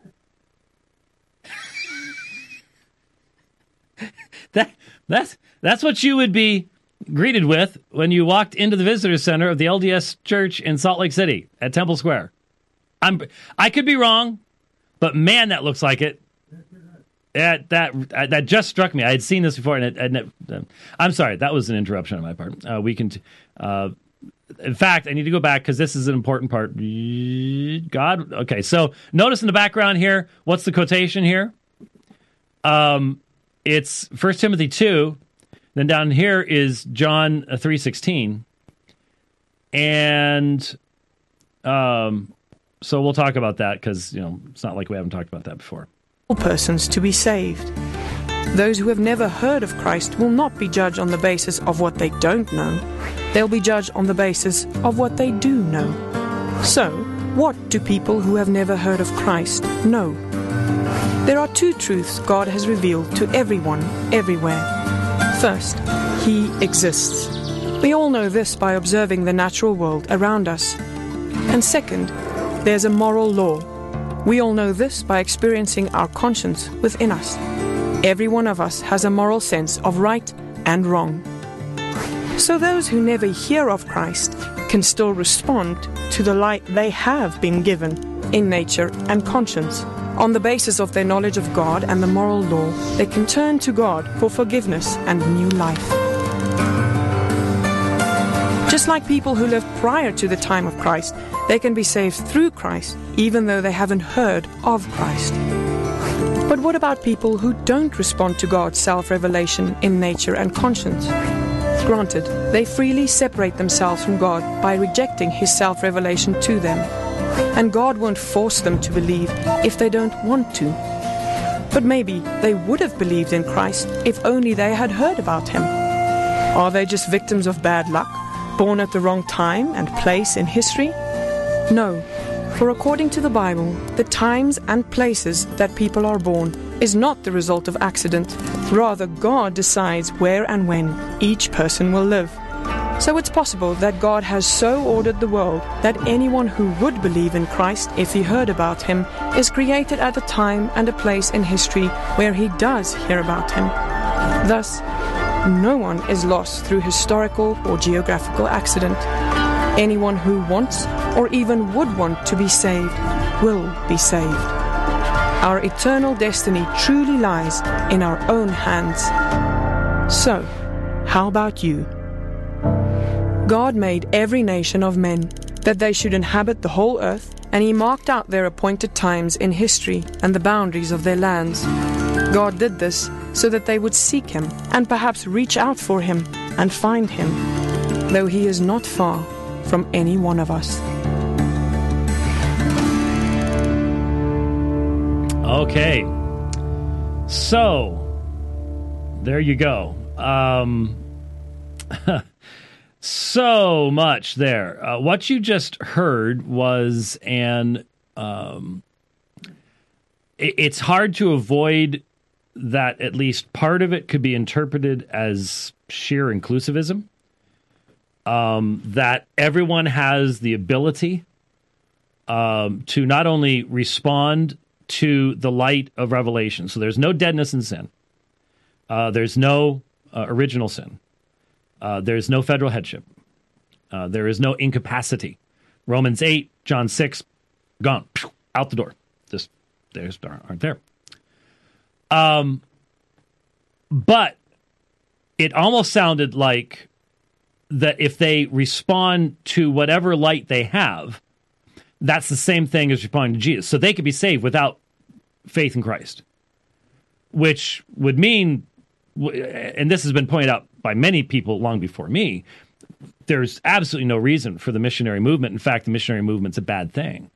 Yeah. that that's that's what you would be greeted with when you walked into the visitor center of the L D S Church in Salt Lake City at Temple Square. I'm I could be wrong, but man, that looks like it. That that that just struck me. I had seen this before, and, it, and it, uh, I'm sorry, that was an interruption on my part. Uh, we can, t- uh, in fact, I need to go back because this is an important part. God, okay. So notice in the background here, what's the quotation here? Um, it's First Timothy two. Then down here is John three sixteen, and um, so we'll talk about that because you know it's not like we haven't talked about that before. Persons to be saved. Those who have never heard of Christ will not be judged on the basis of what they don't know. They'll be judged on the basis of what they do know. So, what do people who have never heard of Christ know? There are two truths God has revealed to everyone, everywhere. First, He exists. We all know this by observing the natural world around us. And second, there's a moral law. We all know this by experiencing our conscience within us. Every one of us has a moral sense of right and wrong. So those who never hear of Christ can still respond to the light they have been given in nature and conscience. On the basis of their knowledge of God and the moral law, they can turn to God for forgiveness and new life. Just like people who lived prior to the time of Christ, they can be saved through Christ, even though they haven't heard of Christ. But what about people who don't respond to God's self-revelation in nature and conscience? Granted, they freely separate themselves from God by rejecting His self-revelation to them. And God won't force them to believe if they don't want to. But maybe they would have believed in Christ if only they had heard about Him. Are they just victims of bad luck, born at the wrong time and place in history? No, for according to the Bible, the times and places that people are born is not the result of accident. Rather, God decides where and when each person will live. So it's possible that God has so ordered the world that anyone who would believe in Christ if he heard about Him is created at a time and a place in history where He does hear about Him. Thus, no one is lost through historical or geographical accident. Anyone who wants or even would want to be saved will be saved. Our eternal destiny truly lies in our own hands. So, how about you? God made every nation of men, that they should inhabit the whole earth, and He marked out their appointed times in history and the boundaries of their lands. God did this so that they would seek Him and perhaps reach out for Him and find Him, though He is not far from any one of us. Okay. So, there you go. Um... So much there. Uh, what you just heard was an, um, it, it's hard to avoid that at least part of it could be interpreted as sheer inclusivism. Um, that everyone has the ability um, to not only respond to the light of revelation. So there's no deadness in sin. Uh, there's no uh, original sin. Uh, there's no federal headship. Uh, there is no incapacity. Romans eight, John six, gone. Out the door. Just, they just aren't there. Um, but it almost sounded like that if they respond to whatever light they have, that's the same thing as responding to Jesus. So they could be saved without faith in Christ, which would mean, and this has been pointed out by many people long before me, there's absolutely no reason for the missionary movement. In fact, the missionary movement's a bad thing.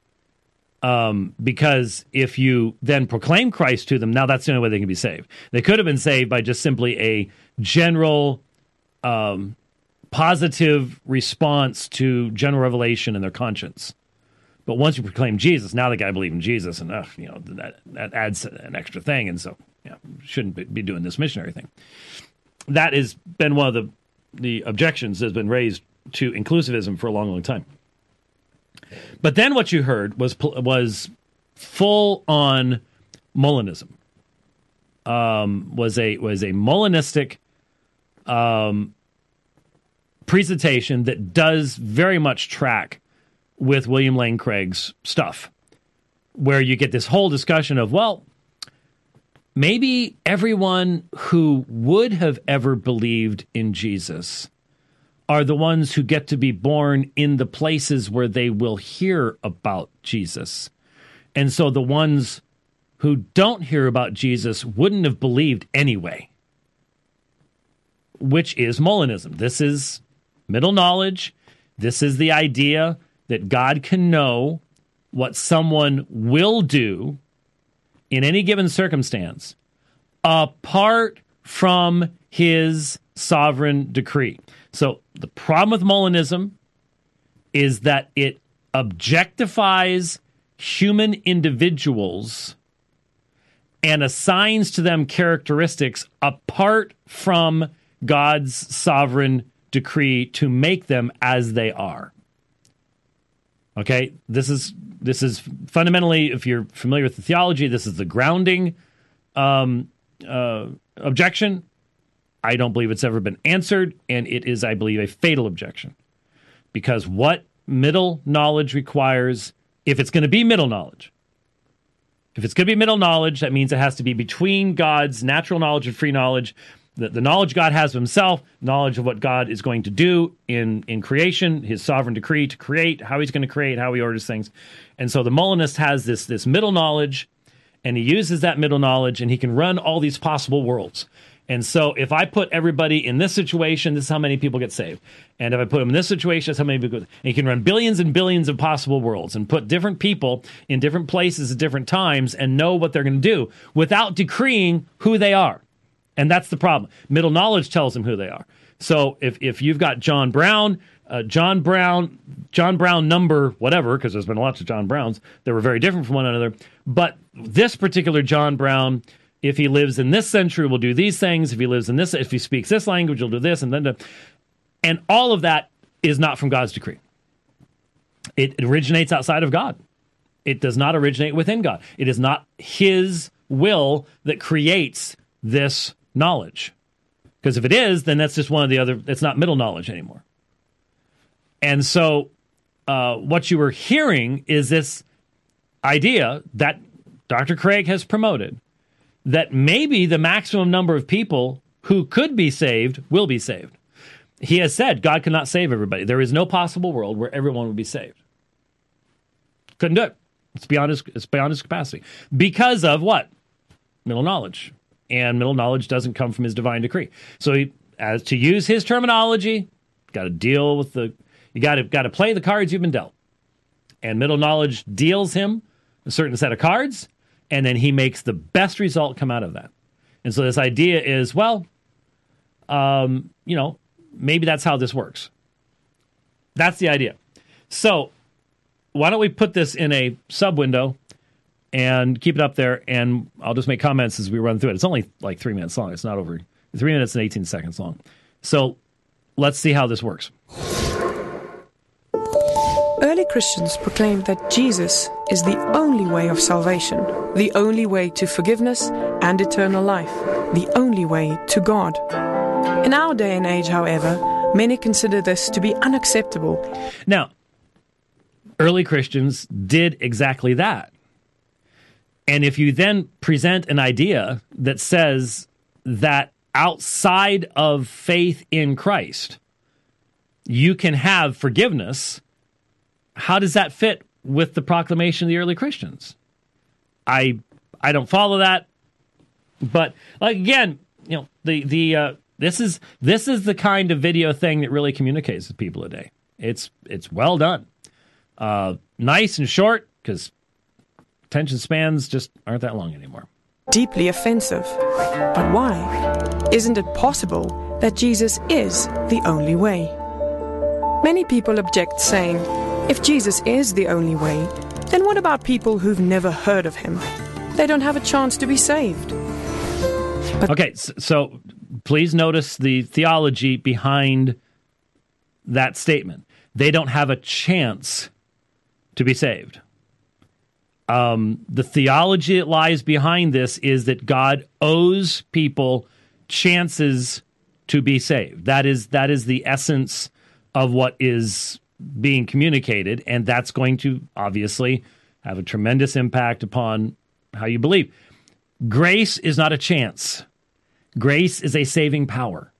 Um, because if you then proclaim Christ to them, now that's the only way they can be saved. They could have been saved by just simply a general um, positive response to general revelation in their conscience. But once you proclaim Jesus, now they got to believe in Jesus, and uh, you know that that adds an extra thing, and so yeah, shouldn't be doing this missionary thing. That has been one of the, the objections that has been raised to inclusivism for a long, long time. But then what you heard was was full-on Molinism. Um, was a was a Molinistic um, presentation that does very much track with William Lane Craig's stuff, where you get this whole discussion of, well, maybe everyone who would have ever believed in Jesus are the ones who get to be born in the places where they will hear about Jesus. And so the ones who don't hear about Jesus wouldn't have believed anyway, which is Molinism. This is middle knowledge. This is the idea that God can know what someone will do in any given circumstance apart from his sovereign decree. So the problem with Molinism is that it objectifies human individuals and assigns to them characteristics apart from God's sovereign decree to make them as they are. Okay, this is this is fundamentally, if you're familiar with the theology, this is the grounding um, uh, objection. I don't believe it's ever been answered, and it is, I believe, a fatal objection. Because what middle knowledge requires, if it's going to be middle knowledge, if it's going to be middle knowledge, that means it has to be between God's natural knowledge and free knowledge, the, the knowledge God has of himself, knowledge of what God is going to do in, in creation, his sovereign decree to create, how he's going to create, how he orders things. And so the Molinist has this, this middle knowledge, and he uses that middle knowledge, and he can run all these possible worlds. And so if I put everybody in this situation, this is how many people get saved. And if I put them in this situation, that's how many people get. And you can run billions and billions of possible worlds and put different people in different places at different times and know what they're going to do without decreeing who they are. And that's the problem. Middle knowledge tells them who they are. So if, if you've got John Brown, uh, John Brown, John Brown number whatever, because there's been lots of John Browns that were very different from one another. But this particular John Brown, if he lives in this century, will do these things. If he lives in this, if he speaks this language, he'll do this, and then, to, and all of that is not from God's decree. It originates outside of God. It does not originate within God. It is not his will that creates this knowledge. Because if it is, then that's just one of the other. It's not middle knowledge anymore. And so, uh, what you were hearing is this idea that Doctor Craig has promoted, that maybe the maximum number of people who could be saved will be saved. He has said God cannot save everybody. There is no possible world where everyone would be saved. Couldn't do it. It's beyond his, it's beyond his capacity. Because of what? Middle knowledge. And middle knowledge doesn't come from his divine decree. So he, as to use his terminology, got to deal with the, you got to got to play the cards you've been dealt. And middle knowledge deals him a certain set of cards, and then he makes the best result come out of that. And so this idea is, well, um, you know, maybe that's how this works. That's the idea. So why don't we put this in a sub window and keep it up there, and I'll just make comments as we run through it. It's only like three minutes long. It's not over three minutes and eighteen seconds long. So let's see how this works. Early Christians proclaimed that Jesus is the only way of salvation, the only way to forgiveness and eternal life, the only way to God. In our day and age, however, many consider this to be unacceptable. Now, early Christians did exactly that. And if you then present an idea that says that outside of faith in Christ, you can have forgiveness, how does that fit with the proclamation of the early Christians? I I don't follow that. But like again, you know, the the uh, this is this is the kind of video thing that really communicates with people today. It's it's well done, uh, nice and short, because attention spans just aren't that long anymore. Deeply offensive. But why? Isn't it possible that Jesus is the only way? Many people object, saying, if Jesus is the only way, then what about people who've never heard of him? They don't have a chance to be saved. But okay, so, so please notice the theology behind that statement. They don't have a chance to be saved. Um, the theology that lies behind this is that God owes people chances to be saved. That is that is the essence of what is being communicated, and that's going to obviously have a tremendous impact upon how you believe. Grace is not a chance. Grace is a saving power.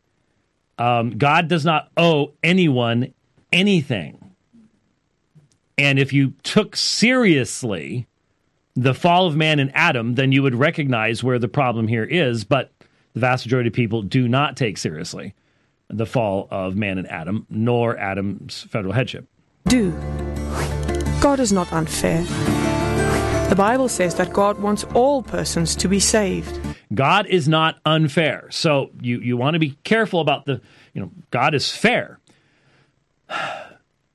Um, God does not owe anyone anything. And if you took seriously the fall of man in Adam, then you would recognize where the problem here is. But the vast majority of people do not take seriously the fall of man in Adam, nor Adam's federal headship. Do. God is not unfair. The Bible says that God wants all persons to be saved. God is not unfair. So you, you want to be careful about the, you know, God is fair.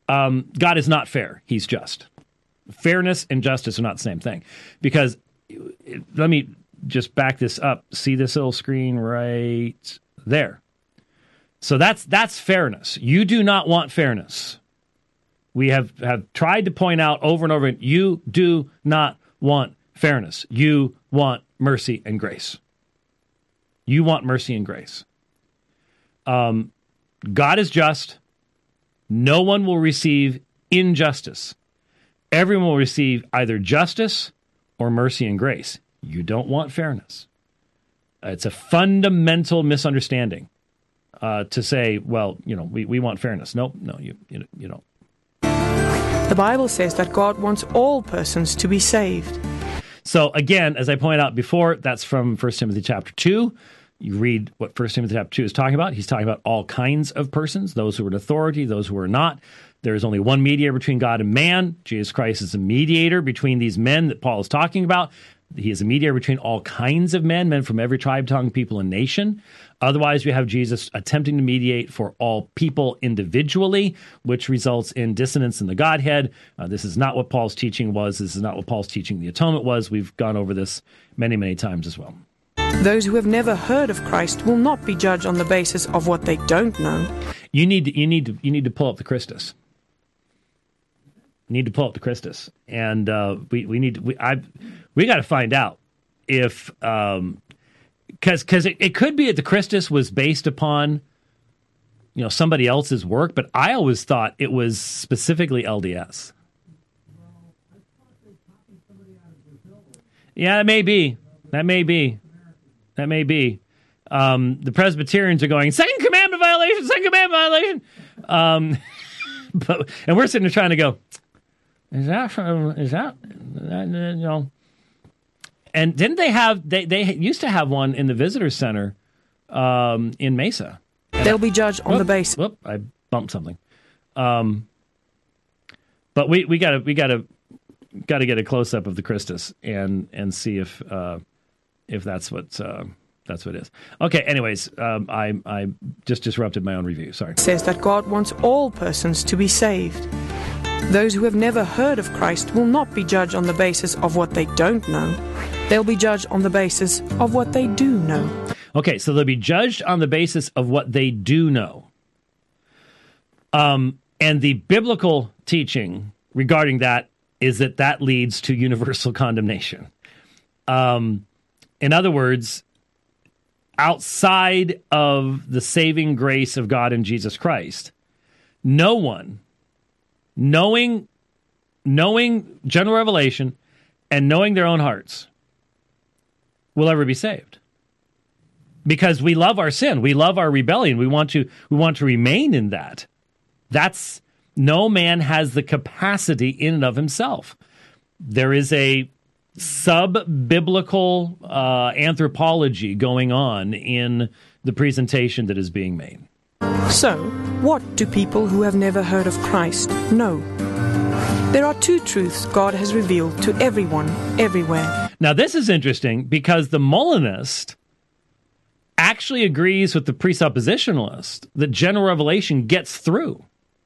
Um, God is not fair. He's just. Fairness and justice are not the same thing. Because, let me just back this up. See this little screen right there. So that's that's fairness. You do not want fairness. We have, have tried to point out over and over, you do not want fairness. You want mercy and grace. You want mercy and grace. Um, God is just. No one will receive injustice. Everyone will receive either justice or mercy and grace. You don't want fairness. It's a fundamental misunderstanding uh, to say, well, you know, we, we want fairness. No, no, you, you, you don't. The Bible says that God wants all persons to be saved. So again, as I pointed out before, that's from First Timothy chapter two. You read what First Timothy chapter two is talking about. He's talking about all kinds of persons, those who are in authority, those who are not. There is only one mediator between God and man. Jesus Christ is a mediator between these men that Paul is talking about. He is a mediator between all kinds of men, men from every tribe, tongue, people, and nation. Otherwise, we have Jesus attempting to mediate for all people individually, which results in dissonance in the Godhead. Uh, this is not what Paul's teaching was. This is not what Paul's teaching the atonement was. We've gone over this many, many times as well. Those who have never heard of Christ will not be judged on the basis of what they don't know. You need to, you need to, you need to pull up the Christus. You need to pull up the Christus, and uh, we we need to, we I we got to find out if um because because it, it could be that the Christus was based upon you know somebody else's work, but I always thought it was specifically L D S. Yeah, that may be. That may be. That may be. Um, the Presbyterians are going, second commandment violation, second commandment violation. Um, but and we're sitting there trying to go, is that from, is that, that, you know? And didn't they have, they, they used to have one in the visitor center um, in Mesa. They'll be judged on whoop, the basis. Whoop, I bumped something. Um, but we, we gotta, we gotta, gotta get a close up of the Christus and, and see if, uh, if that's what, uh, that's what it is. Okay, anyways, um, I, I just disrupted my own review. Sorry. It says that God wants all persons to be saved. Those who have never heard of Christ will not be judged on the basis of what they don't know. They'll be judged on the basis of what they do know. Okay, so they'll be judged on the basis of what they do know. Um, and the biblical teaching regarding that is that that leads to universal condemnation. Um, in other words, outside of the saving grace of God in Jesus Christ, no one, knowing, knowing general revelation and knowing their own hearts, will ever be saved. Because we love our sin, we love our rebellion, we want to, we want to remain in that. That's, no man has the capacity in and of himself. There is a sub-biblical uh, anthropology going on in the presentation that is being made. So, what do people who have never heard of Christ know? There are two truths God has revealed to everyone, everywhere. Now, this is interesting because the Molinist actually agrees with the presuppositionalist that general revelation gets through.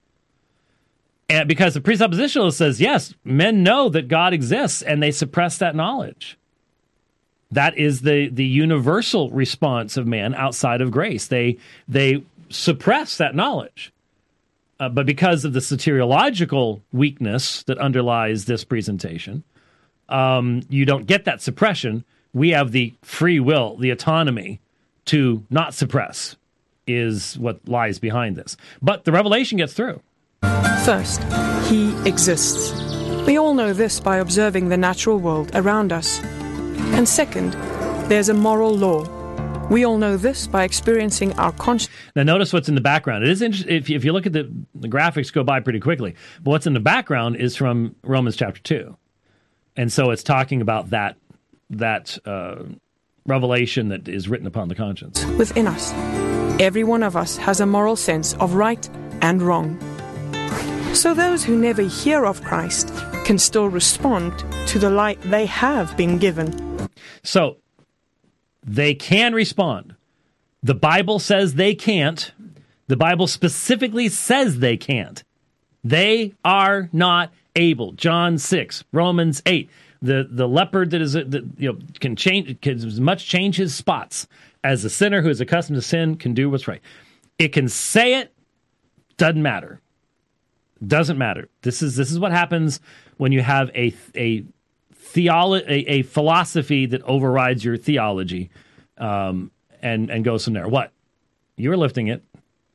And because the presuppositionalist says, yes, men know that God exists, and they suppress that knowledge. That is the, the universal response of man outside of grace. They they suppress that knowledge. Uh, but because of the soteriological weakness that underlies this presentation, um, you don't get that suppression. We have the free will, the autonomy to not suppress is what lies behind this. But the revelation gets through. First, he exists. We all know this by observing the natural world around us. And second, there's a moral law. We all know this by experiencing our conscience. Now, notice what's in the background. It is interesting. If you, if you look at the, the graphics, go by pretty quickly. But what's in the background is from Romans chapter two. And so it's talking about that, that uh, revelation that is written upon the conscience. Within us, every one of us has a moral sense of right and wrong. So those who never hear of Christ can still respond to the light they have been given. So they can respond. The Bible says they can't. The Bible specifically says they can't. They are not able. John six, Romans eight. The the leopard that is that, you know can change can as much change his spots as the sinner who is accustomed to sin can do what's right. It can say it, doesn't matter. Doesn't matter. This is this is what happens when you have a a theolo- a, a philosophy that overrides your theology, um, and and goes from there. What? You were lifting it.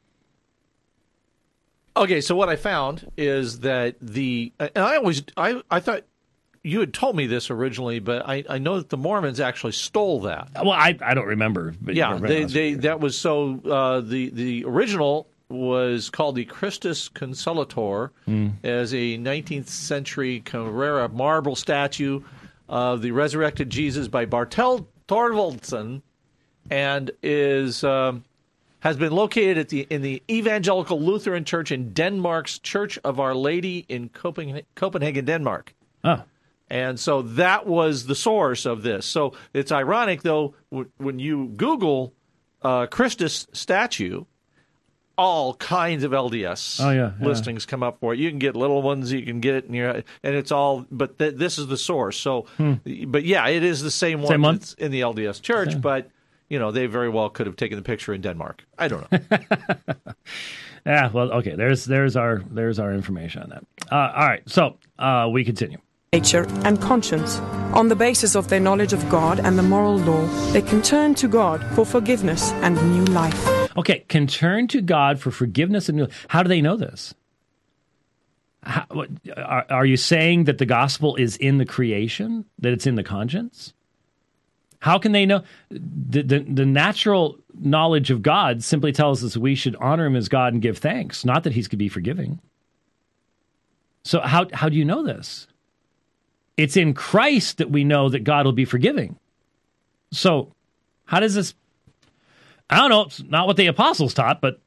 Okay, so what I found is that the and I always I, I thought you had told me this originally, but I, I know that the Mormons actually stole that. Well, I I don't remember. But yeah, they, they that was so uh, the the original was called the Christus Consolator mm. as a nineteenth century Carrara marble statue of the resurrected Jesus by Bartel Thorvaldsen, and is um, has been located at the in the Evangelical Lutheran Church in Denmark's Church of Our Lady in Copenhagen, Copenhagen, Denmark. Oh. And so that was the source of this. So it's ironic, though, w- when you Google uh, Christus statue, all kinds of L D S oh, yeah, yeah. listings come up for it. You can get little ones, you can get it in your, and it's all, but th- this is the source. So, hmm. but yeah, it is the same one, same one? that's in the L D S church, same. But, you know, they very well could have taken the picture in Denmark. I don't know. Yeah, well, okay, there's there's our there's our information on that. Uh, all right, so uh, we continue. Nature and conscience. On the basis of their knowledge of God and the moral law, they can turn to God for forgiveness and new life. Okay, can turn to God for forgiveness and new life. How do they know this? How, what, are, are you saying that the gospel is in the creation, that it's in the conscience? How can they know? The, the, the natural knowledge of God simply tells us we should honor him as God and give thanks, not that he's could be forgiving. So how how do you know this? It's in Christ that we know that God will be forgiving. So how does this... I don't know, it's not what the apostles taught, but...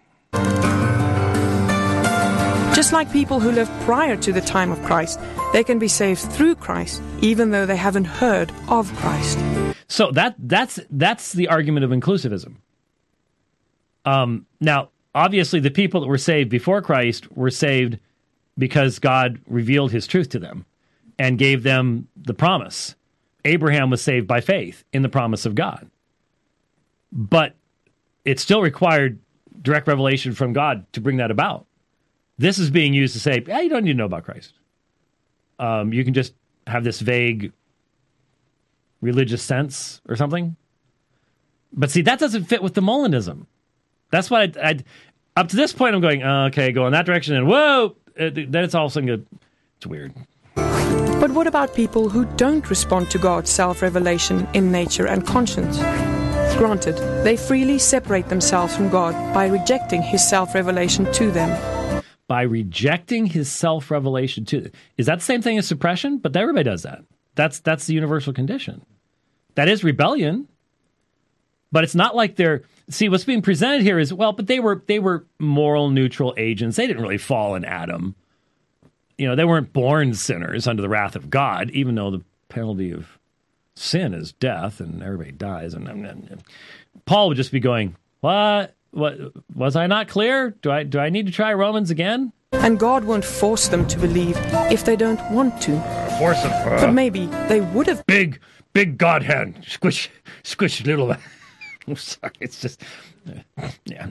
Just like people who lived prior to the time of Christ, they can be saved through Christ, even though they haven't heard of Christ. So that that's that's the argument of inclusivism. Um, now, obviously, the people that were saved before Christ were saved because God revealed his truth to them and gave them the promise. Abraham was saved by faith in the promise of God. But it still required direct revelation from God to bring that about. This is being used to say, hey, you don't need to know about Christ. Um, you can just have this vague religious sense or something. But see, that doesn't fit with the Molinism. That's what I, I up to this point, I'm going, uh, okay, go in that direction, and whoa, uh, then it's all of a sudden good. It's weird. But what about people who don't respond to God's self-revelation in nature and conscience? Granted, they freely separate themselves from God by rejecting his self-revelation to them. By rejecting his self-revelation to them. Is that the same thing as suppression? But everybody does that. That's that's the universal condition. That is rebellion. But it's not like they're... See, what's being presented here is, well, but they were they were moral neutral agents. They didn't really fall in Adam. You know, they weren't born sinners under the wrath of God, even though the penalty of sin is death and everybody dies. And, and, and Paul would just be going, what? What? Was I not clear? Do I do I need to try Romans again? And God won't force them to believe if they don't want to. Force them. Uh, but maybe they would have... Big, big God hand. Squish, squish little... I'm sorry, it's just... Uh, yeah.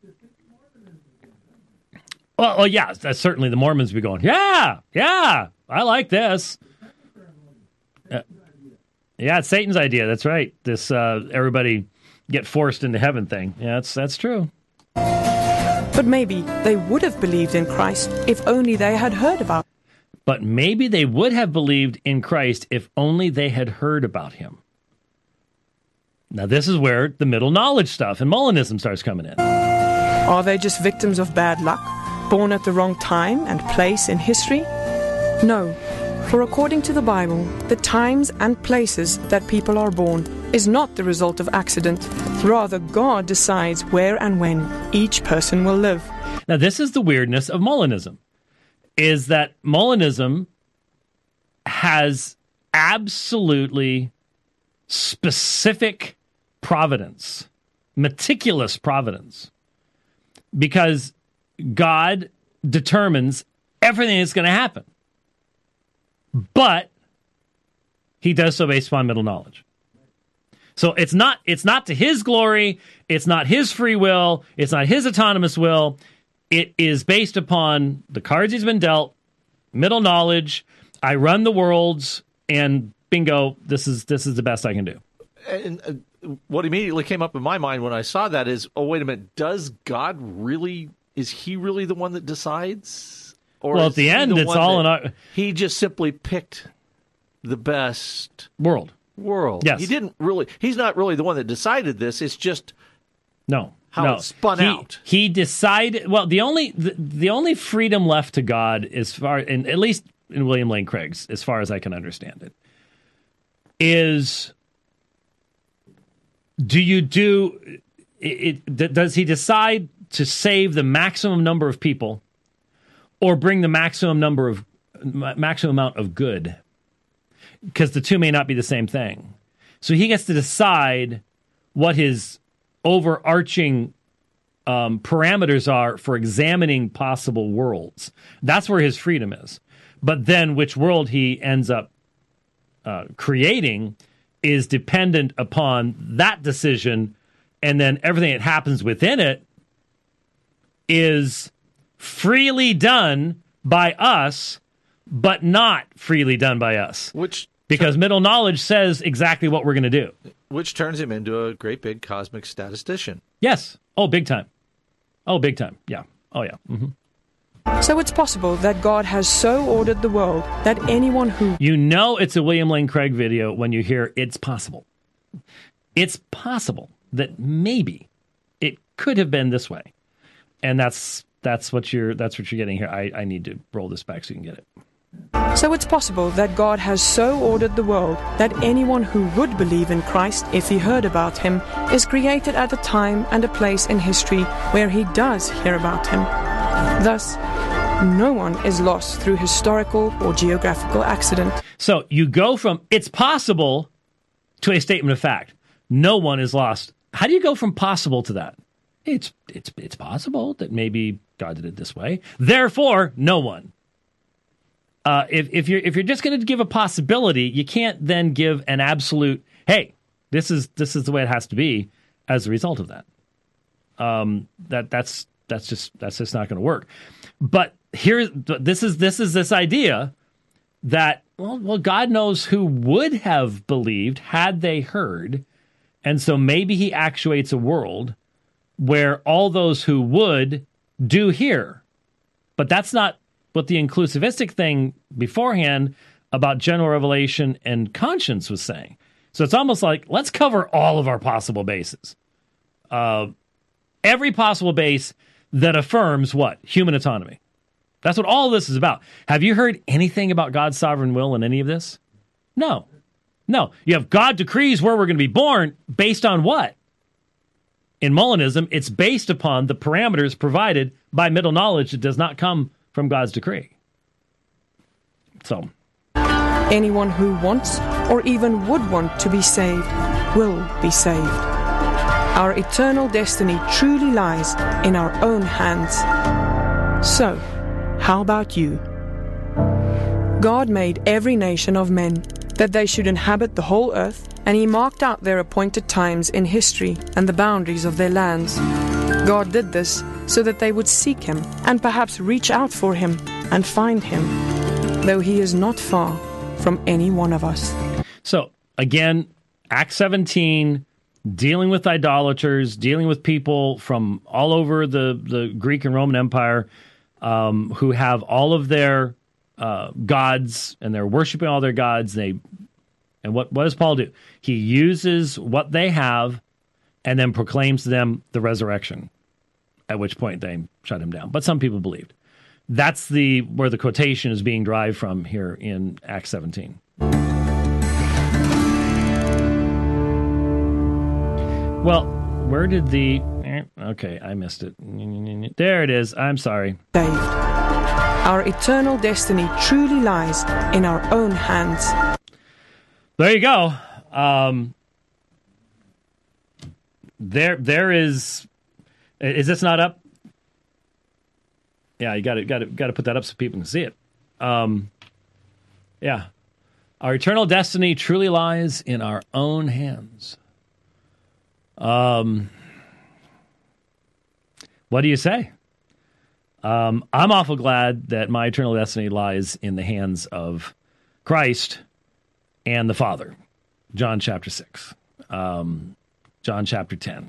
Well, well, yeah, that's certainly the Mormons be going, yeah, yeah, I like this. Uh, yeah, it's Satan's idea. That's right. This uh, everybody get forced into heaven thing. Yeah, that's that's true. But maybe they would have believed in Christ if only they had heard about him. But maybe they would have believed in Christ if only they had heard about him. Now, this is where the middle knowledge stuff and Molinism starts coming in. Are they just victims of bad luck? Born at the wrong time and place in history? No, for according to the Bible, the times and places that people are born is not the result of accident. Rather, God decides where and when each person will live. Now, this is the weirdness of Molinism, is that Molinism has absolutely specific providence, meticulous providence, because God determines everything that's going to happen. But he does so based upon middle knowledge. So it's not it's not to his glory, it's not his free will, it's not his autonomous will. It is based upon the cards he's been dealt, middle knowledge. I run the worlds, and bingo, this is this is the best I can do. And uh, what immediately came up in my mind when I saw that is, oh, wait a minute, does God really, is he really the one that decides? Or well, at the end, the it's all in our... He just simply picked the best world. World. Yes. He didn't really, he's not really the one that decided this. It's just no, how no. it spun he, out. He decided, well, the only the, the only freedom left to God, as far, and at least in William Lane Craig's, as far as I can understand it, is do you do, it, it, does he decide to save the maximum number of people or bring the maximum number of, maximum amount of good? Because the two may not be the same thing. So he gets to decide what his overarching um, parameters are for examining possible worlds. That's where his freedom is. But then which world he ends up uh, creating is dependent upon that decision, and then everything that happens within it is freely done by us, but not freely done by us. Which because middle knowledge says exactly what we're going to do. Which turns him into a great big cosmic statistician. Yes. Oh, big time. Oh, big time. Yeah. Oh, yeah. Mm-hmm. So it's possible that God has so ordered the world that anyone who... You know it's a William Lane Craig video when you hear it's possible. It's possible that maybe it could have been this way. And that's that's what you're that's what you're getting here. I, I need to roll this back so you can get it. So it's possible that God has so ordered the world that anyone who would believe in Christ if he heard about him is created at a time and a place in history where he does hear about him. Thus, no one is lost through historical or geographical accident. So you go from it's possible to a statement of fact. No one is lost. How do you go from possible to that? It's it's it's possible that maybe God did it this way. Therefore, no one. Uh, if if you're if you're just going to give a possibility, you can't then give an absolute. Hey, this is this is the way it has to be as a result of that. Um, that that's that's just that's just not going to work. But here, this is this is this idea that well, well, God knows who would have believed had they heard, and so maybe He actuates a world where all those who would do hear, but that's not what the inclusivistic thing beforehand about general revelation and conscience was saying. So it's almost like, let's cover all of our possible bases. Uh, every possible base that affirms what? Human autonomy. That's what all of this is about. Have you heard anything about God's sovereign will in any of this? No. No. You have God decrees where we're going to be born based on what? In Molinism, it's based upon the parameters provided by middle knowledge that does not come from God's decree. So, anyone who wants or even would want to be saved will be saved. Our eternal destiny truly lies in our own hands. So, how about you? God made every nation of men that they should inhabit the whole earth, and He marked out their appointed times in history and the boundaries of their lands. God did this so that they would seek Him and perhaps reach out for Him and find Him, though He is not far from any one of us. So, again, Acts seventeen, dealing with idolaters, dealing with people from all over the, the Greek and Roman Empire um, who have all of their uh, gods, and they're worshiping all their gods. They And what, what does Paul do? He uses what they have and then proclaims to them the resurrection, at which point they shut him down. But some people believed. That's the where the quotation is being derived from here in Acts seventeen. Well, where did the... Okay, I missed it. There it is. I'm sorry. Saved. Our eternal destiny truly lies in our own hands. There you go. Um, there, there is... Is this not up? Yeah, you got to got to got to put that up so people can see it. Um, yeah, our eternal destiny truly lies in our own hands. Um, what do you say? Um, I'm awful glad that my eternal destiny lies in the hands of Christ and the Father. John chapter six, um, John chapter ten.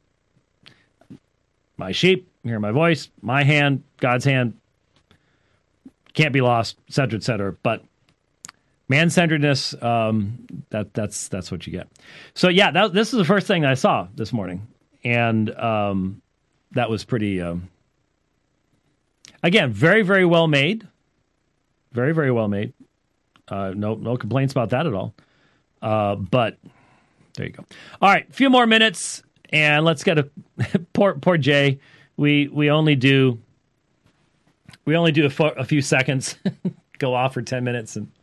My sheep hear my voice, my hand, God's hand, can't be lost, et cetera, et cetera. But man-centeredness, um, that, that's that's what you get. So yeah, that, this is the first thing I saw this morning. And um, that was pretty, um, again, very, very well made. Very, very well made. Uh, no, no complaints about that at all. Uh, but there you go. All right, a few more minutes, and let's get a poor poor Jay. We we only do we only do a, fo- a few seconds. Go off for ten minutes, and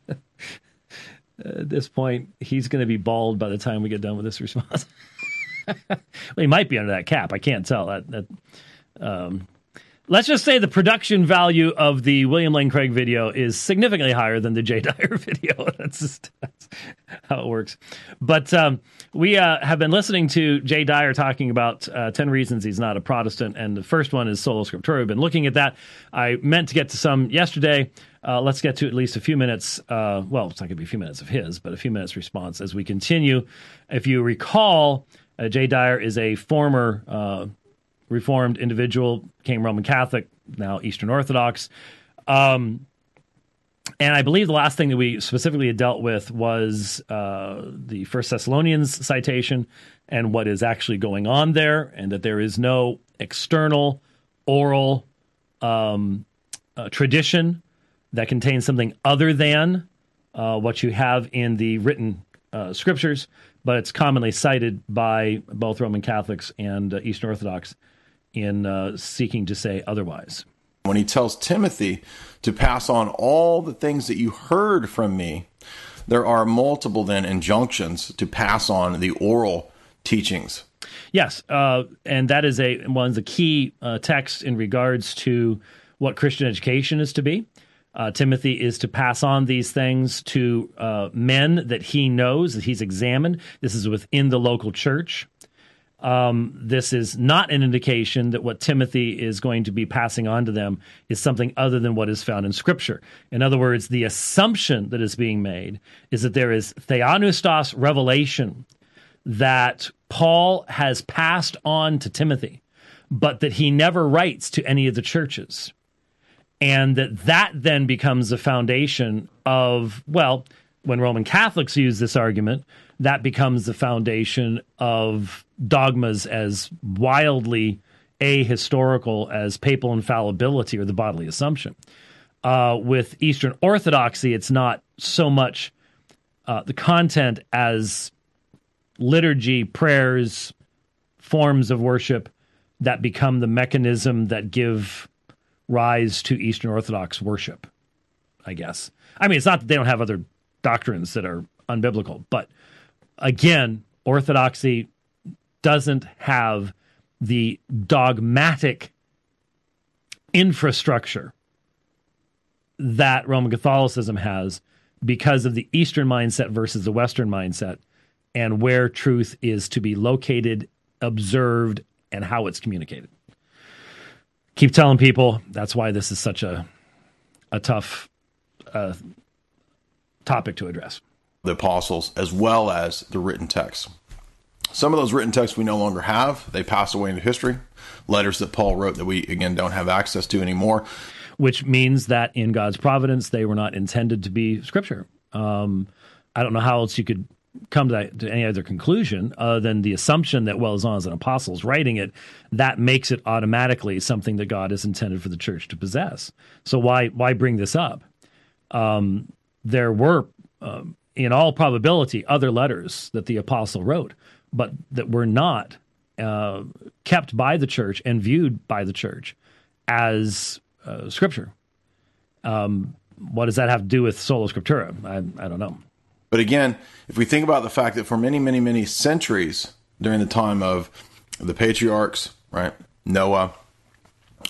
at this point, he's going to be bald by the time we get done with this response. Well, he might be under that cap. I can't tell. That, that um, let's just say the production value of the William Lane Craig video is significantly higher than the Jay Dyer video. That's just that's how it works. But um, we uh, have been listening to Jay Dyer talking about uh, ten reasons he's not a Protestant, and the first one is Sola Scriptura. We've been looking at that. I meant to get to some yesterday. Uh, let's get to at least a few minutes. Uh, well, it's not going to be a few minutes of his, but a few minutes response as we continue. If you recall, uh, Jay Dyer is a former uh, Reformed individual, became Roman Catholic, now Eastern Orthodox. Um, and I believe the last thing that we specifically had dealt with was uh, the First Thessalonians citation and what is actually going on there, and that there is no external oral um, uh, tradition that contains something other than uh, what you have in the written uh, scriptures, but it's commonly cited by both Roman Catholics and uh, Eastern Orthodox in uh, seeking to say otherwise. When he tells Timothy to pass on all the things that you heard from me, there are multiple then injunctions to pass on the oral teachings. Yes, uh, and that is a one of the key uh, texts in regards to what Christian education is to be. Uh, Timothy is to pass on these things to uh, men that he knows, that he's examined. This is within the local church. Um, this is not an indication that what Timothy is going to be passing on to them is something other than what is found in Scripture. In other words, the assumption that is being made is that there is theopneustos revelation that Paul has passed on to Timothy, but that he never writes to any of the churches. And that that then becomes the foundation of, well, when Roman Catholics use this argument, that becomes the foundation of dogmas as wildly ahistorical as papal infallibility or the bodily assumption. Uh, with Eastern Orthodoxy, it's not so much uh, the content as liturgy, prayers, forms of worship that become the mechanism that give rise to Eastern Orthodox worship, I guess. I mean, it's not that they don't have other doctrines that are unbiblical, but again, Orthodoxy doesn't have the dogmatic infrastructure that Roman Catholicism has because of the Eastern mindset versus the Western mindset and where truth is to be located, observed, and how it's communicated. Keep telling people that's why this is such a a tough uh, topic to address. The apostles, as well as the written texts. Some of those written texts we no longer have. They passed away into history. Letters that Paul wrote that we, again, don't have access to anymore. Which means that in God's providence, they were not intended to be Scripture. Um, I don't know how else you could come to, that, to any other conclusion other than the assumption that, well, as long as an apostle is writing it, that makes it automatically something that God has intended for the church to possess. So why why bring this up? Um, there were, um, in all probability, other letters that the apostle wrote, but that were not uh, kept by the church and viewed by the church as uh, Scripture. Um, what does that have to do with Sola Scriptura? I, I don't know. But again, if we think about the fact that for many, many, many centuries during the time of the patriarchs, right, Noah,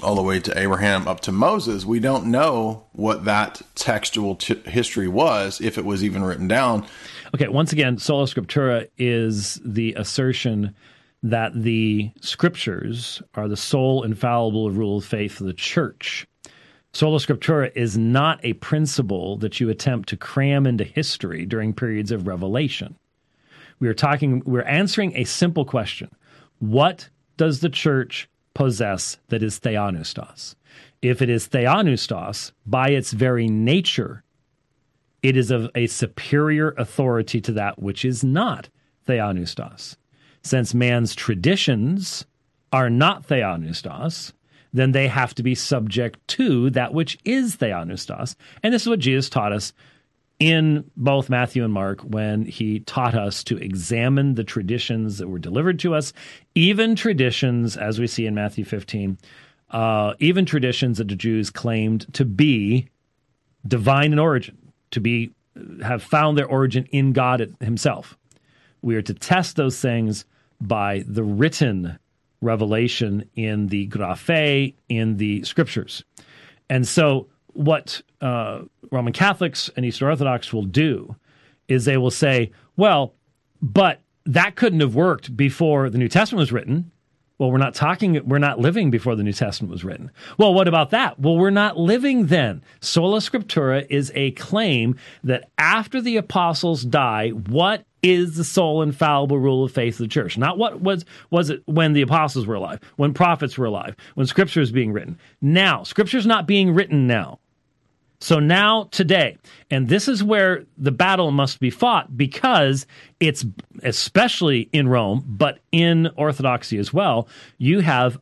all the way to Abraham up to Moses, we don't know what that textual t- history was, if it was even written down. Okay, once again, sola scriptura is the assertion that the scriptures are the sole infallible rule of faith for the church. Sola scriptura is not a principle that you attempt to cram into history during periods of revelation. We are talking, we're answering a simple question. What does the church possess that is theopneustos? If it is theopneustos, by its very nature, it is of a superior authority to that which is not theopneustos. Since man's traditions are not theopneustos, then they have to be subject to that which is theopneustos. And this is what Jesus taught us in both Matthew and Mark when he taught us to examine the traditions that were delivered to us, even traditions, as we see in Matthew fifteen, uh, even traditions that the Jews claimed to be divine in origin, to be have found their origin in God himself. We are to test those things by the written revelation in the graphe, in the scriptures. And so what uh, Roman Catholics and Eastern Orthodox will do is they will say, well, but that couldn't have worked before the New Testament was written. Well, we're not talking, we're not living before the New Testament was written. Well, what about that? Well, we're not living then. Sola scriptura is a claim that after the apostles die, what is the sole infallible rule of faith of the church? Not what was was it when the apostles were alive, when prophets were alive, when scripture is being written. Now, scripture's not being written now. So now, today, and this is where the battle must be fought, because it's, especially in Rome, but in Orthodoxy as well, you have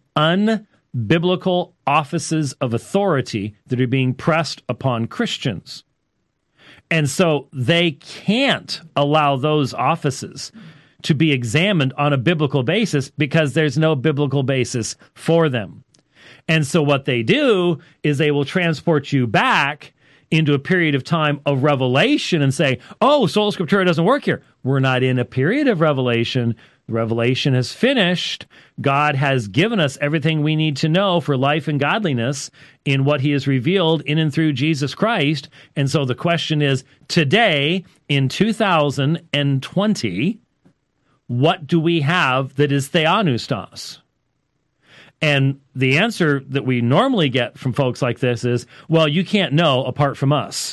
unbiblical offices of authority that are being pressed upon Christians. And so they can't allow those offices to be examined on a biblical basis because there's no biblical basis for them. And so what they do is they will transport you back into a period of time of revelation and say, oh, sola scriptura doesn't work here. We're not in a period of revelation. Revelation has finished. God has given us everything we need to know for life and godliness in what he has revealed in and through Jesus Christ. And so the question is, today, in two thousand twenty, what do we have that is theopneustos? And the answer that we normally get from folks like this is, well, you can't know apart from us.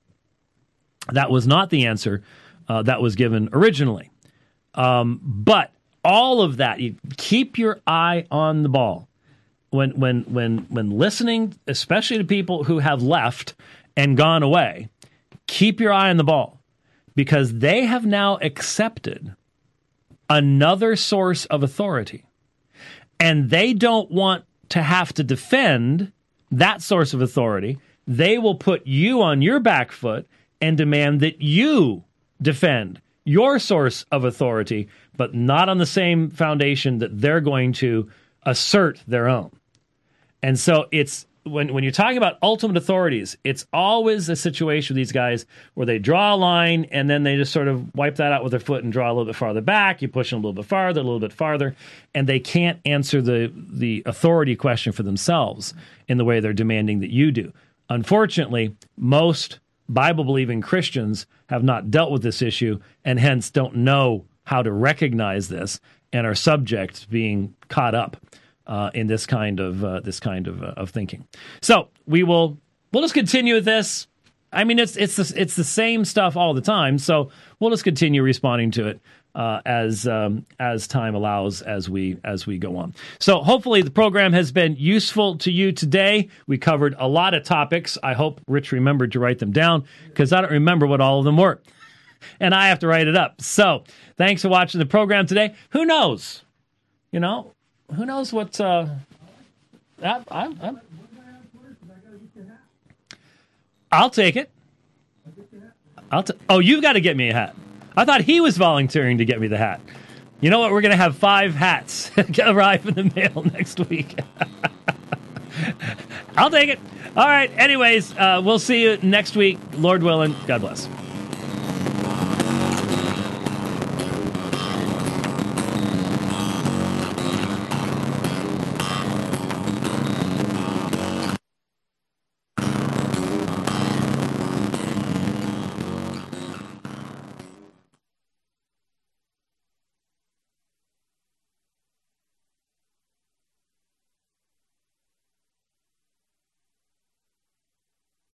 That was not the answer uh, that was given originally. Um, but all of that, you keep your eye on the ball. When when when when listening, especially to people who have left and gone away, keep your eye on the ball, because they have now accepted another source of authority. And they don't want to have to defend that source of authority. They will put you on your back foot and demand that you defend your source of authority, but not on the same foundation that they're going to assert their own. And so it's when when you're talking about ultimate authorities, it's always a situation with these guys where they draw a line and then they just sort of wipe that out with their foot and draw a little bit farther back. You push them a little bit farther, a little bit farther, and they can't answer the the authority question for themselves in the way they're demanding that you do. Unfortunately, most Bible-believing Christians have not dealt with this issue and hence don't know how to recognize this and are subject to being caught up uh, in this kind of uh, this kind of, uh, of thinking. So we will we'll just continue with this. I mean, it's it's the, it's the same stuff all the time. So we'll just continue responding to it uh, as um, as time allows, as we as we go on. So hopefully the program has been useful to you today. We covered a lot of topics. I hope Rich remembered to write them down, because I don't remember what all of them were, and I have to write it up. So thanks for watching the program today. Who knows? You know, who knows what? Uh, I, I, I, I'll take it. I'll t- oh, you've got to get me a hat. I thought he was volunteering to get me the hat. You know what? We're going to have five hats arrive in the mail next week. I'll take it. All right. Anyways, uh, we'll see you next week. Lord willing. God bless.